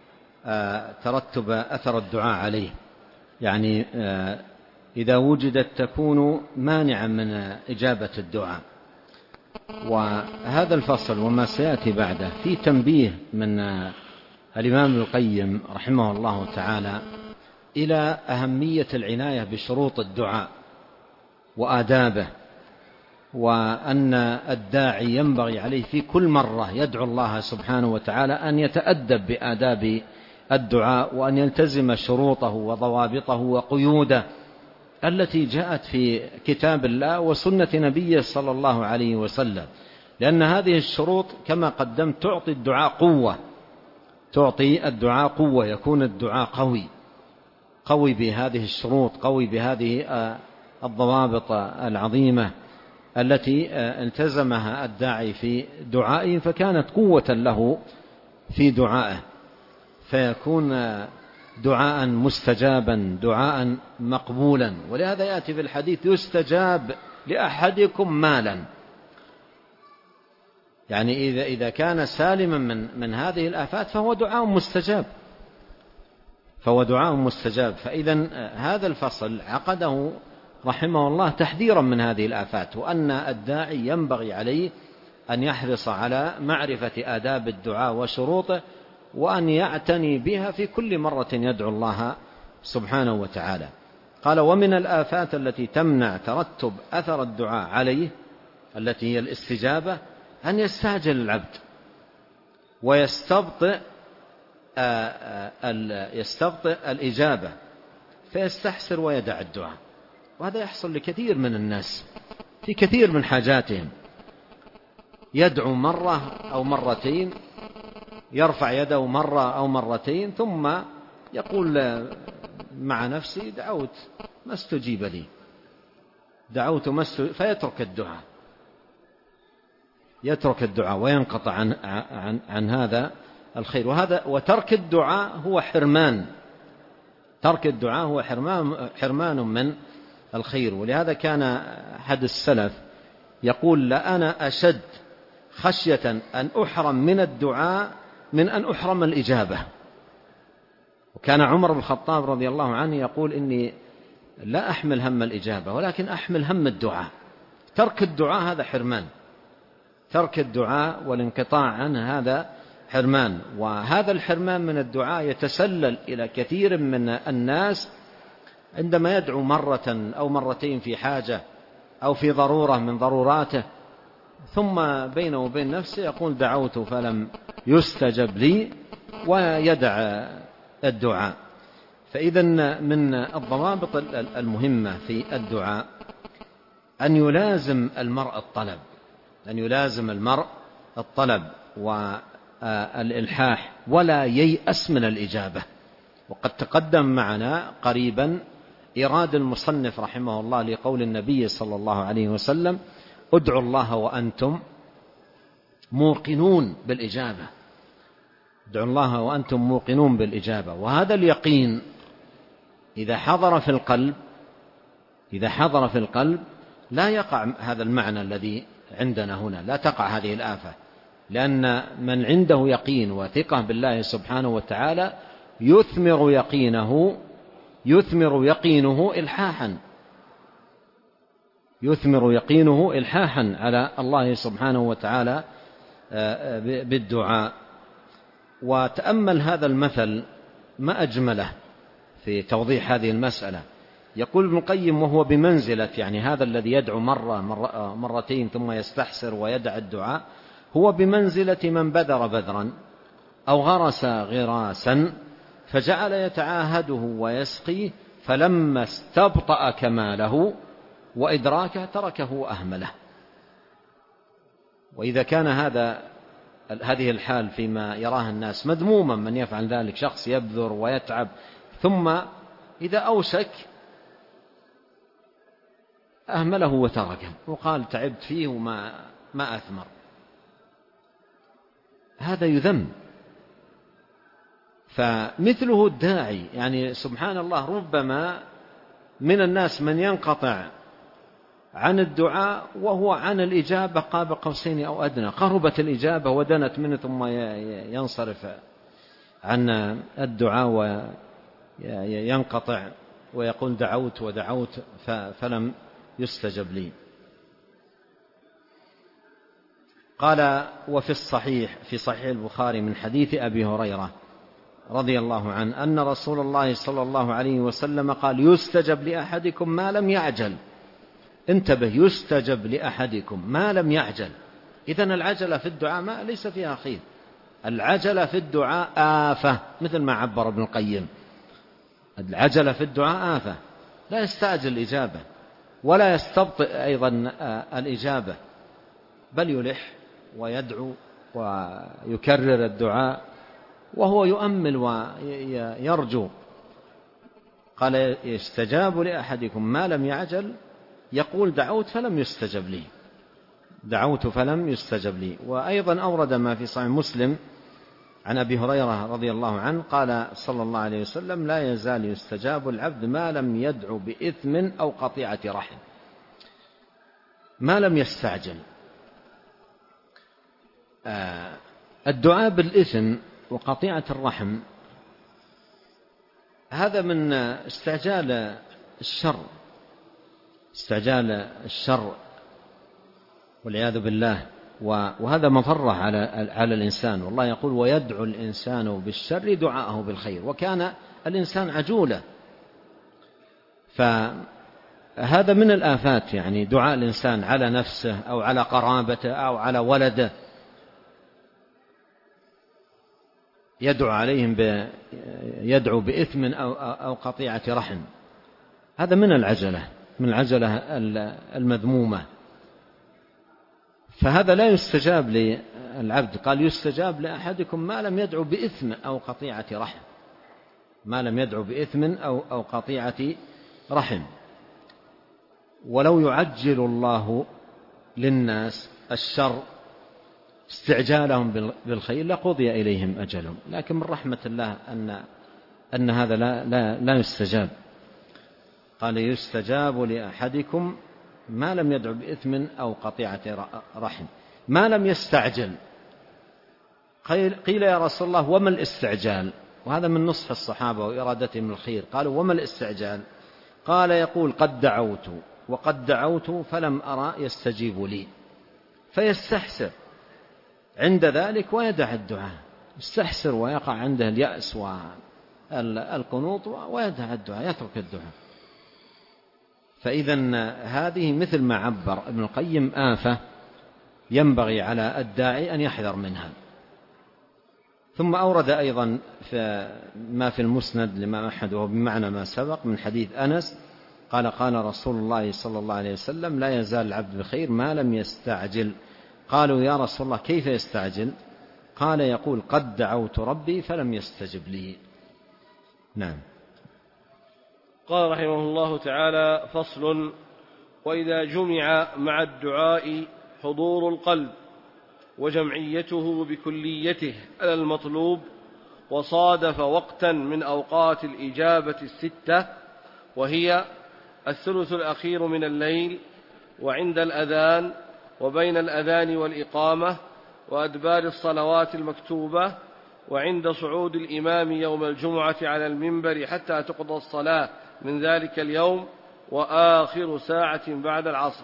ترتب أثر الدعاء عليه، يعني إذا وجدت تكون مانعا من إجابة الدعاء. وهذا الفصل وما سيأتي بعده في تنبيه من الإمام ابن القيم رحمه الله تعالى إلى أهمية العناية بشروط الدعاء وآدابه، وأن الداعي ينبغي عليه في كل مرة يدعو الله سبحانه وتعالى أن يتأدب بآداب الدعاء، وأن يلتزم شروطه وضوابطه وقيوده التي جاءت في كتاب الله وسنة نبيه صلى الله عليه وسلم، لأن هذه الشروط كما قدمت تعطي الدعاء قوة، تعطي الدعاء قوة، يكون الدعاء قوي قوي بهذه الشروط، قوي بهذه الضوابط العظيمة التي التزمها الداعي في دعائه، فكانت قوة له في دعائه، فيكون دعاء مستجابا، دعاء مقبولا. ولهذا يأتي في الحديث يستجاب لأحدكم مالا، يعني إذا إذا كان سالما من من هذه الآفات فهو دعاء مستجاب، فهو دعاء مستجاب. فإذا هذا الفصل عقده رحمه الله تحذيرا من هذه الآفات، وأن الداعي ينبغي عليه أن يحرص على معرفة آداب الدعاء وشروطه، وأن يعتني بها في كل مرة يدعو الله سبحانه وتعالى. قال: ومن الآفات التي تمنع ترتب أثر الدعاء عليه التي هي الاستجابة أن يستعجل العبد ويستبطئ يستبطئ الإجابة فيستحسر ويدع الدعاء، وهذا يحصل لكثير من الناس في كثير من حاجاتهم، يدعو مرة أو مرتين، يرفع يده مرة أو مرتين، ثم يقول مع نفسه: دعوت ما استجيب لي، دعوت ما استجيب، فيترك الدعاء يترك الدعاء وينقطع عن, عن, عن هذا الخير. وهذا وترك الدعاء هو حرمان، ترك الدعاء هو حرمان, حرمان من الخير. ولهذا كان أحد السلف يقول: لأنا أشد خشية أن أحرم من الدعاء من أن أحرم الإجابة. وكان عمر بن الخطاب رضي الله عنه يقول: إني لا أحمل هم الإجابة ولكن أحمل هم الدعاء. ترك الدعاء هذا حرمان، ترك الدعاء والانقطاع عنه هذا حرمان. وهذا الحرمان من الدعاء يتسلل إلى كثير من الناس عندما يدعو مرة أو مرتين في حاجة أو في ضرورة من ضروراته، ثم بينه وبين نفسه يقول: دعوت فلم يستجب لي، ويدع الدعاء. فإذا من الضوابط المهمة في الدعاء أن يلازم المرء الطلب، أن يلازم المرء الطلب والإلحاح، ولا ييأس من الإجابة. وقد تقدم معنا قريبا إيراد المصنف رحمه الله لقول النبي صلى الله عليه وسلم: ادعوا الله وأنتم موقنون بالإجابة، ادعوا الله وأنتم موقنون بالإجابة. وهذا اليقين إذا حضر في القلب إذا حضر في القلب لا يقع هذا المعنى الذي عندنا هنا، لا تقع هذه الآفة، لأن من عنده يقين وثقة بالله سبحانه وتعالى يثمر يقينه يثمر يقينه إلحاحا يثمر يقينه إلحاحا على الله سبحانه وتعالى بالدعاء. وتأمل هذا المثل ما أجمله في توضيح هذه المسألة. يقول ابن القيم: وهو بمنزلة، يعني هذا الذي يدعو مرة مرتين ثم يستحسر ويدع الدعاء، هو بمنزلة من بذر بذرا أو غرس غراسا فجعل يتعاهده ويسقيه، فلما استبطأ كماله وإدراكه تركه وأهمله. وإذا كان هذا هذه الحال فيما يراه الناس مذموما، من يفعل ذلك شخص يبذر ويتعب ثم إذا أوشك أهمله وتركه وقال تعبت فيه وما ما أثمر، هذا يذم. فمثله الداعي، يعني سبحان الله، ربما من الناس من ينقطع عن الدعاء وهو عن الإجابة قاب قوسين أو أدنى، قربت الإجابة ودنت منه ثم ينصرف عن الدعاء وينقطع ويقول دعوت ودعوت فلم يستجب لي. قال: وفي الصحيح في صحيح البخاري من حديث أبي هريرة رضي الله عنه أن رسول الله صلى الله عليه وسلم قال يستجب لأحدكم ما لم يعجل. انتبه، يستجب لأحدكم ما لم يعجل. إذن العجلة في الدعاء ما ليس فيها خير، العجلة في الدعاء آفة، مثل ما عبر ابن القيم، العجلة في الدعاء آفة، لا يستعجل الإجابة ولا يستبطئ أيضا الإجابة، بل يلح ويدعو ويكرر الدعاء وهو يؤمل ويرجو. قال يستجاب لأحدكم ما لم يعجل، يقول دعوت فلم يستجب لي، دعوت فلم يستجب لي. وأيضا أورد ما في صحيح مسلم عن أبي هريرة رضي الله عنه قال صلى الله عليه وسلم لا يزال يستجاب العبد ما لم يدعو بإثم أو قطيعة رحم، ما لم يستعجل. آه الدعاء بالإثم وقطيعة الرحم هذا من استعجال الشر، استعجال الشر والعياذ بالله، وهذا مضرة على على الإنسان. والله يقول ويدعو الإنسان بالشر دعاءه بالخير، وكان الإنسان عجولا. فهذا من الآفات، يعني دعاء الإنسان على نفسه أو على قرابته أو على ولده، يدعو عليهم ب يدعو بإثم أو أو قطيعة رحم، هذا من العجلة، من العجلة المذمومة. فهذا لا يستجاب للعبد. قال يستجاب لأحدكم ما لم يدعو بإثم أو قطيعة رحم، ما لم يدعو بإثم أو أو قطيعة رحم. ولو يعجل الله للناس الشر استعجالهم بالخير لقضي إليهم أجلهم، لكن من رحمة الله أن أن هذا لا لا لا يستجاب. قال يستجاب لأحدكم ما لم يدعو بإثم أو قطيعة رحم، ما لم يستعجل. قيل يا رسول الله وما الاستعجال؟ وهذا من نصح الصحابة وإرادتهم الخير. قالوا وما الاستعجال؟ قال يقول قد دعوت وقد دعوت فلم أرى يستجيب لي، فيستحسر عند ذلك ويدع الدعاء، يستحسر ويقع عنده اليأس والقنوط ويدع الدعاء، يترك الدعاء. فإذا هذه مثل ما عبر ابن القيم آفة ينبغي على الداعي أن يحذر منها. ثم أورد أيضا في ما في المسند لما أحد وهو بمعنى ما سبق من حديث أنس قال قال رسول الله صلى الله عليه وسلم لا يزال العبد بخير ما لم يستعجل. قالوا يا رسول الله كيف يستعجل؟ قال يقول قد دعوت ربي فلم يستجب لي. نعم. قال رحمه الله تعالى فصل: وإذا جمع مع الدعاء حضور القلب وجمعيته بكليته على المطلوب، وصادف وقتا من أوقات الإجابة الستة، وهي الثلث الأخير من الليل، وعند الأذان، وبين الأذان والإقامة، وأدبار الصلوات المكتوبة، وعند صعود الإمام يوم الجمعة على المنبر حتى تقضى الصلاة من ذلك اليوم، وآخر ساعة بعد العصر.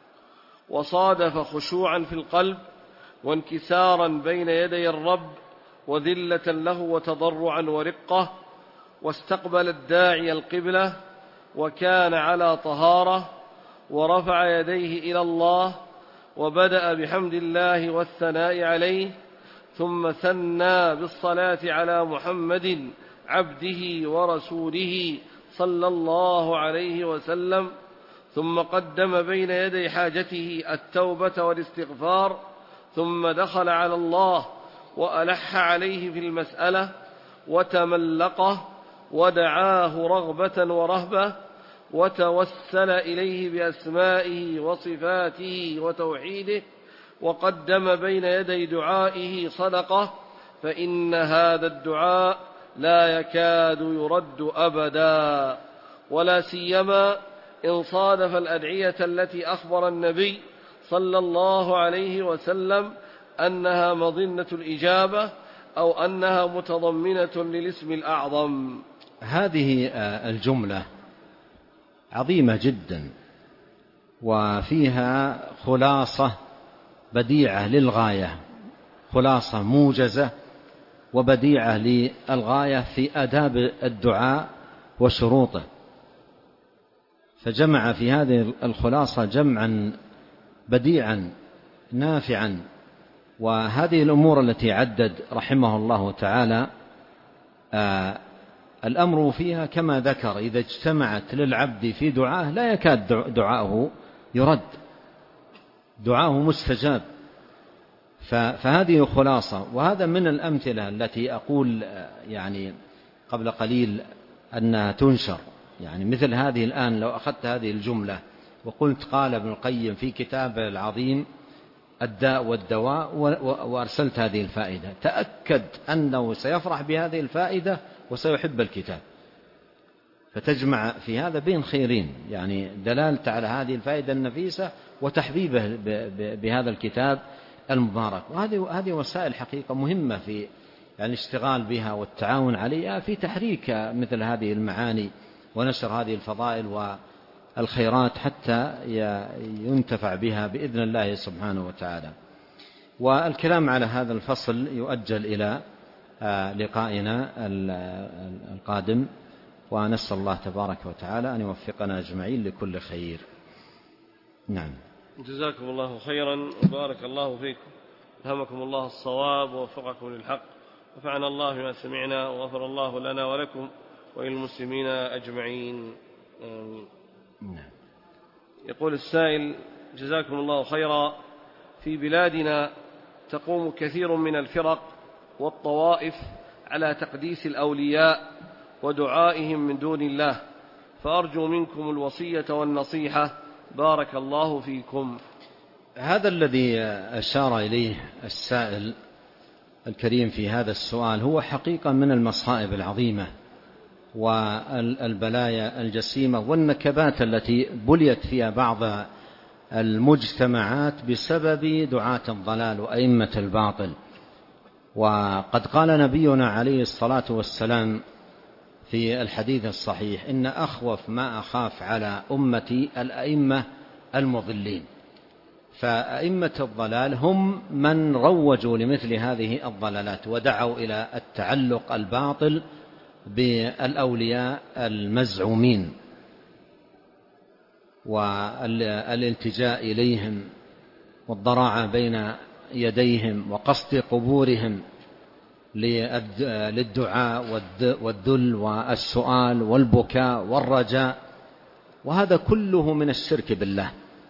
وصادف خشوعا في القلب وانكسارا بين يدي الرب وذلة له وتضرعا ورقة، واستقبل الداعي القبلة وكان على طهارة، ورفع يديه إلى الله وبدأ بحمد الله والثناء عليه، ثم ثنى بالصلاة على محمد عبده ورسوله صلى الله عليه وسلم، ثم قدم بين يدي حاجته التوبة والاستغفار، ثم دخل على الله وألح عليه في المسألة وتملقه ودعاه رغبة ورهبة، وتوسل إليه بأسمائه وصفاته وتوحيده، وقدم بين يدي دعائه صدقة، فإن هذا الدعاء لا يكاد يرد أبدا، ولا سيما إن صادف الأدعية التي أخبر النبي صلى الله عليه وسلم أنها مظنة الإجابة أو أنها متضمنة للاسم الأعظم. هذه الجملة عظيمة جدا، وفيها خلاصة بديعة للغاية، خلاصة موجزة وبديعة للغاية في آداب الدعاء وشروطه، فجمع في هذه الخلاصة جمعا بديعا نافعا. وهذه الأمور التي عدد رحمه الله تعالى آه الأمر فيها كما ذكر إذا اجتمعت للعبد في دعاه لا يكاد دعاءه يرد، دعاءه مستجاب. فهذه خلاصة. وهذا من الأمثلة التي أقول يعني قبل قليل أنها تنشر، يعني مثل هذه الآن لو أخذت هذه الجملة وقلت قال ابن القيم في كتابه العظيم الداء والدواء وأرسلت هذه الفائدة، تأكد أنه سيفرح بهذه الفائدة وسيحب الكتاب. فتجمع في هذا بين خيرين، يعني دلالة على هذه الفائدة النفيسة وتحبيبه بهذا الكتاب المبارك. وهذه هذه وسائل حقيقة مهمة في يعني الاشتغال بها والتعاون عليها في تحريك مثل هذه المعاني ونشر هذه الفضائل والخيرات حتى ينتفع بها بإذن الله سبحانه وتعالى. والكلام على هذا الفصل يؤجل إلى لقائنا القادم، ونسأل الله تبارك وتعالى أن يوفقنا أجمعين لكل خير. نعم. جزاكم الله خيرا وبارك الله فيكم، ألهمكم الله الصواب ووفقكم للحق، ونفعنا الله بما سمعنا، وغفر الله لنا ولكم وللمسلمين أجمعين. نعم. يقول السائل: جزاكم الله خيرا، في بلادنا تقوم كثير من الفرق والطوائف على تقديس الأولياء ودعائهم من دون الله، فأرجو منكم الوصية والنصيحة، بارك الله فيكم. هذا الذي أشار إليه السائل الكريم في هذا السؤال هو حقيقة من المصائب العظيمة والبلايا الجسيمة والنكبات التي بليت فيها بعض المجتمعات بسبب دعاة الضلال وأئمة الباطل. وقد قال نبينا عليه الصلاة والسلام في الحديث الصحيح: إن أخوف ما أخاف على أمتي الأئمة المضلين. فأئمة الضلال هم من روجوا لمثل هذه الضلالات ودعوا إلى التعلق الباطل بالأولياء المزعومين والالتجاء إليهم والضراعة بين يديهم وقصد قبورهم للدعاء والذل والسؤال والبكاء والرجاء. وهذا كله من الشرك بالله،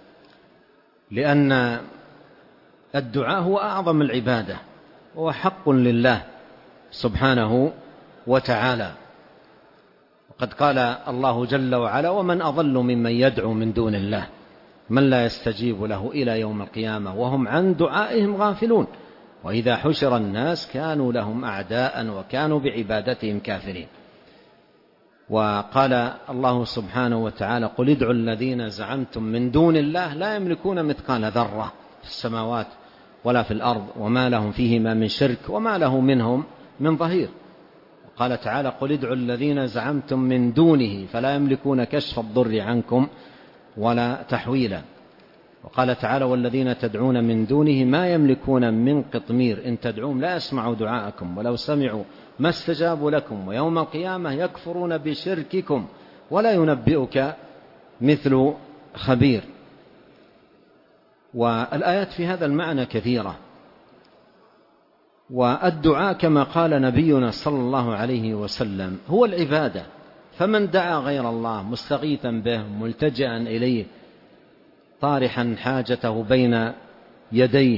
لأن الدعاء هو أعظم العبادة وهو حق لله سبحانه وتعالى. وقد قال الله جل وعلا: ومن أضل ممن يدعو من دون الله من لا يستجيب له إلى يوم القيامة وهم عن دعائهم غافلون وإذا حشر الناس كانوا لهم أعداء وكانوا بعبادتهم كافرين. وقال الله سبحانه وتعالى: قل ادعوا الذين زعمتم من دون الله لا يملكون مثقال ذرة في السماوات ولا في الأرض وما لهم فيهما من شرك وما له منهم من ظهير. قال تعالى: قل ادعوا الذين زعمتم من دونه فلا يملكون كشف الضر عنكم ولا تحويلا. وقال تعالى: والذين تدعون من دونه ما يملكون من قطمير إن تدعوهم لا يسمعوا دعاءكم ولو سمعوا ما استجابوا لكم ويوم القيامة يكفرون بشرككم ولا ينبئك مثل خبير. والآيات في هذا المعنى كثيرة. والدعاء كما قال نبينا صلى الله عليه وسلم هو العبادة، فمن دعا غير الله مستغيثا به ملتجئا إليه طارحا حاجته بين يديه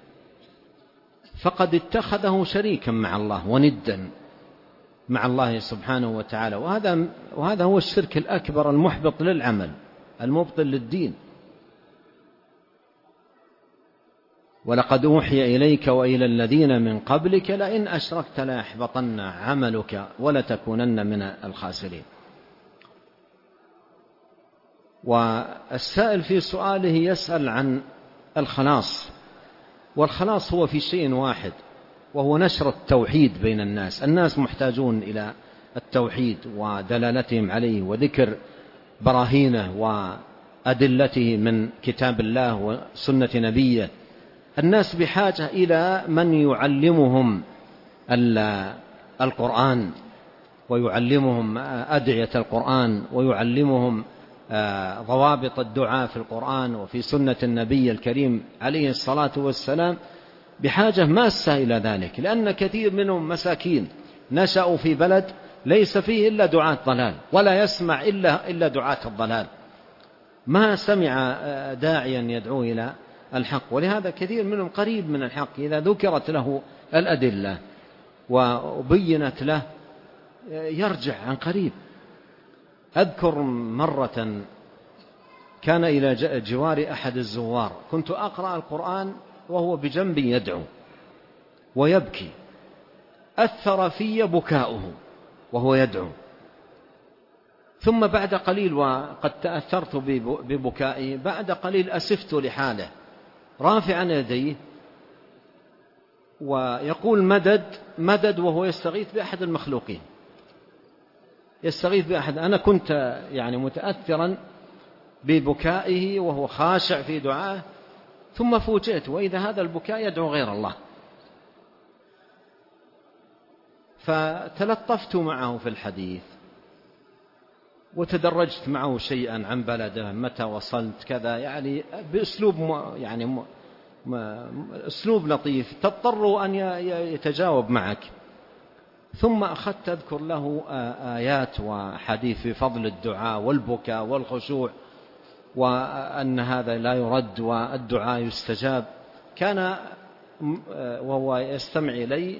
فقد اتخذه شريكا مع الله وندا مع الله سبحانه وتعالى. وهذا وهذا هو الشرك الأكبر المحبط للعمل المبطل للدين. ولقد أوحي إليك وإلى الذين من قبلك لئن أشركت ليحبطن عملك ولتكونن من الخاسرين. والسائل في سؤاله يسأل عن الخلاص، والخلاص هو في شيء واحد وهو نشر التوحيد بين الناس. الناس محتاجون إلى التوحيد ودلالتهم عليه وذكر براهينه وأدلته من كتاب الله وسنة نبيه. الناس بحاجة إلى من يعلمهم القرآن ويعلمهم أدعية القرآن ويعلمهم ضوابط الدعاء في القرآن وفي سنة النبي الكريم عليه الصلاة والسلام بحاجة ماسة إلى ذلك، لأن كثير منهم مساكين نشأوا في بلد ليس فيه إلا دعاة ضلال ولا يسمع إلا, إلا دعاة الضلال، ما سمع داعيا يدعو إلى الحق، ولهذا كثير منهم قريب من الحق إذا ذكرت له الأدلة وبينت له يرجع عن قريب. أذكر مرة كان إلى جوار أحد الزوار، كنت أقرأ القرآن وهو بجنبي يدعو ويبكي، أثر في بكاؤه وهو يدعو، ثم بعد قليل وقد تأثرت ببكائه، بعد قليل أسفت لحاله رافعا يديه ويقول مدد مدد وهو يستغيث بأحد المخلوقين، يستغيث بأحد. أنا كنت يعني متأثرا ببكائه وهو خاشع في دعائه، ثم فوجئت وإذا هذا البكاء يدعو غير الله، فتلطفت معه في الحديث وتدرجت معه شيئا عن بلده، متى وصلت كذا، يعني بأسلوب يعني أسلوب لطيف تضطر أن يتجاوب معك. ثم أخذت أذكر له آيات وحديث في فضل الدعاء والبكاء والخشوع وأن هذا لا يرد والدعاء يستجاب. كان وهو يستمع إلي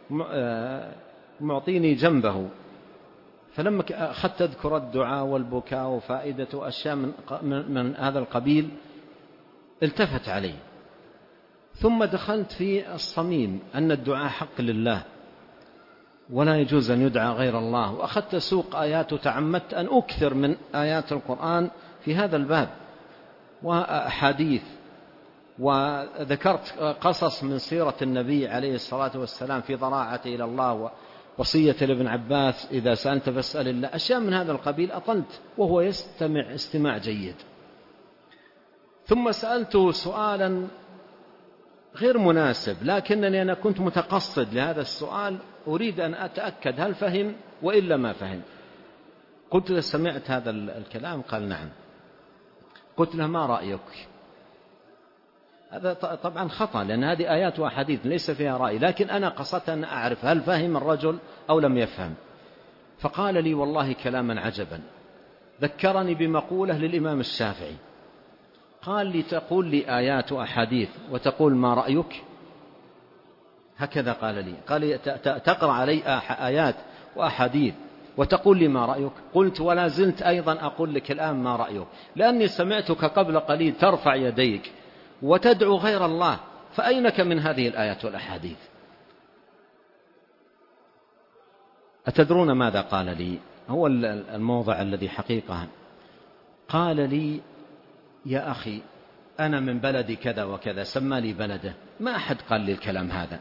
معطيني جنبه، فلما أخذت أذكر الدعاء والبكاء وفائدة أشياء من, من هذا القبيل التفت علي، ثم دخلت في الصميم أن الدعاء حق لله ولا يجوز أن يدعى غير الله، وأخذت سوق آيات وتعمدت أن أكثر من آيات القرآن في هذا الباب وأحاديث، وذكرت قصص من سيرة النبي عليه الصلاة والسلام في ضراعته إلى الله ووصية لابن عباس إذا سألت فاسأل الله، أشياء من هذا القبيل. أطلت وهو يستمع استماع جيد، ثم سألته سؤالا غير مناسب، لكنني أنا كنت متقصد لهذا السؤال، أريد أن أتأكد هل فهم وإلا ما فهم. قلت له سمعت هذا الكلام؟ قال نعم. قلت له ما رأيك؟ هذا طبعا خطأ، لأن هذه آيات وأحاديث ليس فيها رأي، لكن أنا قصدت أن أعرف هل فهم الرجل أو لم يفهم. فقال لي والله كلاما عجبا، ذكرني بمقولة للإمام الشافعي، قال لي تقول لي آيات وأحاديث وتقول ما رأيك؟ هكذا قال لي، قال لي تقرأ علي آيات وأحاديث وتقول لي ما رأيك؟ قلت ولا زلت أيضا أقول لك الآن ما رأيك، لأني سمعتك قبل قليل ترفع يديك وتدعو غير الله، فأينك من هذه الآيات والأحاديث؟ أتدرون ماذا قال لي؟ هو الموضع الذي حقيقة قال لي يا أخي أنا من بلدي كذا وكذا، سمى لي بلده، ما أحد قال لي الكلام هذا،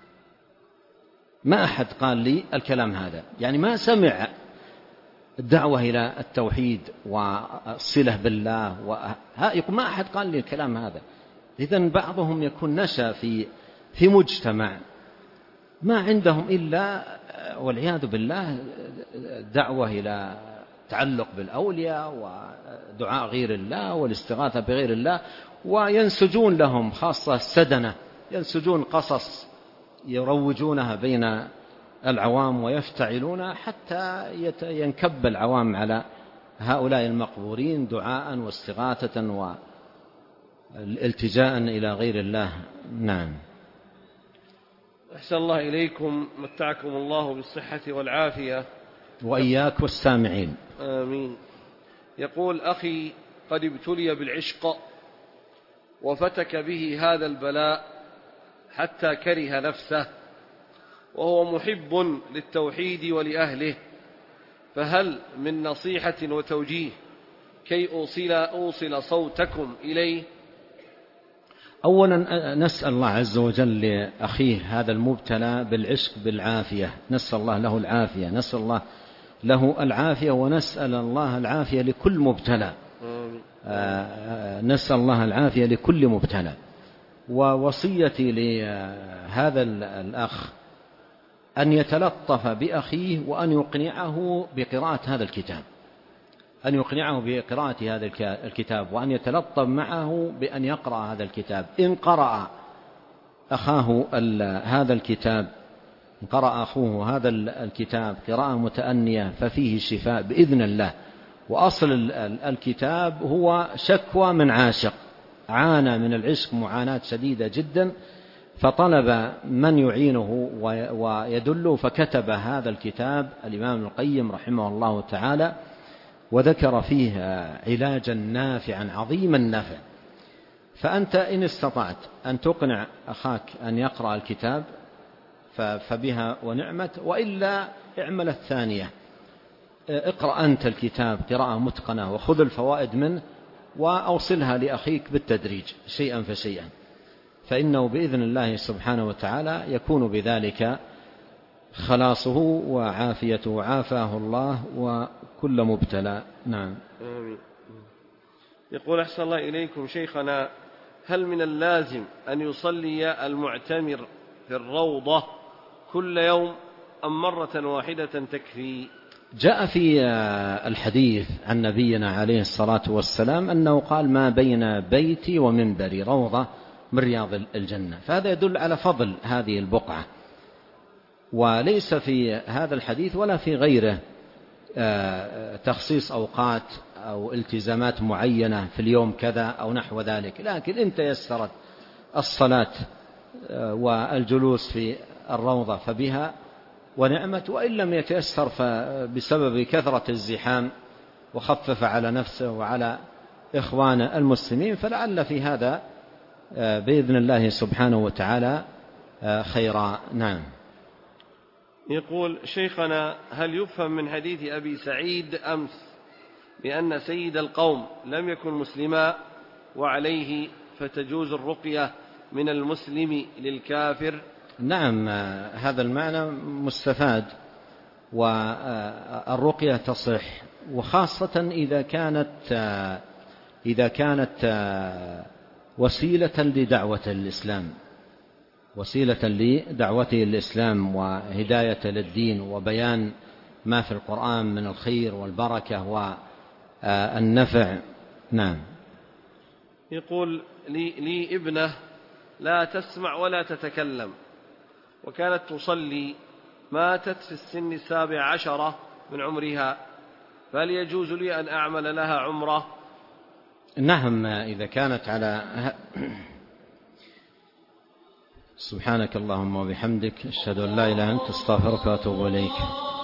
ما أحد قال لي الكلام هذا، يعني ما سمع الدعوة إلى التوحيد والصلة بالله ويقول ما أحد قال لي الكلام هذا. إذن بعضهم يكون نشأ في في مجتمع ما عندهم إلا والعياذ بالله دعوة إلى تعلق بالأولياء ودعاء غير الله والاستغاثة بغير الله، وينسجون لهم خاصة السدنة، ينسجون قصص يروجونها بين العوام ويفتعلونها حتى ينكب العوام على هؤلاء المقبورين دعاء واستغاثة والالتجاء إلى غير الله. نعم. أحسن الله إليكم، متعكم الله بالصحة والعافية وإياك والسامعين. آمين. يقول أخي قد ابتلي بالعشق وفتك به هذا البلاء حتى كره نفسه، وهو محب للتوحيد ولأهله، فهل من نصيحة وتوجيه كي أوصل, أوصل صوتكم إليه؟ أولا نسأل الله عز وجل لأخيه هذا المبتلى بالعشق بالعافية، نسأل الله له العافية، نسأل الله له العافية، ونسأل الله العافية لكل مبتلى، نسأل الله العافية لكل مبتلى. ووصيتي لهذا الأخ أن يتلطف بأخيه وأن يقنعه بقراءة هذا الكتاب أن يقنعه بقراءة هذا الكتاب وأن يتلطف معه بأن يقرأ هذا الكتاب. إن قرأ أخاه هذا الكتاب إن قرأ أخوه هذا الكتاب قراءة متأنية ففيه شفاء بإذن الله. وأصل الكتاب هو شكوى من عاشق عانى من العشق معاناة شديدة جدا، فطلب من يعينه ويدله، فكتب هذا الكتاب الإمام ابن القيم رحمه الله تعالى، وذكر فيه علاجا نافعا عظيم النفع. فأنت إن استطعت أن تقنع أخاك أن يقرأ الكتاب فبها ونعمت، وإلا اعمل الثانية، اقرأ أنت الكتاب قراءة متقنة وخذ الفوائد منه وأوصلها لأخيك بالتدريج شيئا فشيئا، فإنه بإذن الله سبحانه وتعالى يكون بذلك خلاصه وعافيته وعافاه الله وكل مبتلى. نعم. آمين. يقول أحسن الله إليكم شيخنا، هل من اللازم أن يصلي المعتمر في الروضة كل يوم أم مرة واحدة تكفي؟ جاء في الحديث عن نبينا عليه الصلاة والسلام أنه قال ما بين بيتي ومنبري روضة من رياض الجنة، فهذا يدل على فضل هذه البقعة. وليس في هذا الحديث ولا في غيره تخصيص أوقات أو التزامات معينة في اليوم كذا أو نحو ذلك، لكن إن تيسرت الصلاة والجلوس في الروضة فبها ونعمت، وإن لم يتيسر فبسبب كثرة الزحام وخفف على نفسه وعلى إخوان المسلمين فلعل في هذا بإذن الله سبحانه وتعالى خيرا. نعم. يقول شيخنا، هل يفهم من حديث أبي سعيد أمس بأن سيد القوم لم يكن مسلما وعليه فتجوز الرقية من المسلم للكافر؟ نعم، هذا المعنى مستفاد، والرقية تصح، وخاصة إذا كانت إذا كانت وسيلة لدعوة الإسلام وسيلة لدعوته الإسلام وهداية للدين وبيان ما في القرآن من الخير والبركة والنفع. نعم. يقول لي, لي ابنة لا تسمع ولا تتكلم وكانت تصلي، ماتت في السن السابع عشرة من عمرها، فهل يجوز لي أن أعمل لها عمرة؟ نعم، إذا كانت على سبحانك اللهم وبحمدك أشهد أن لا إله إلا أنت أستغفرك وأتوب إليك.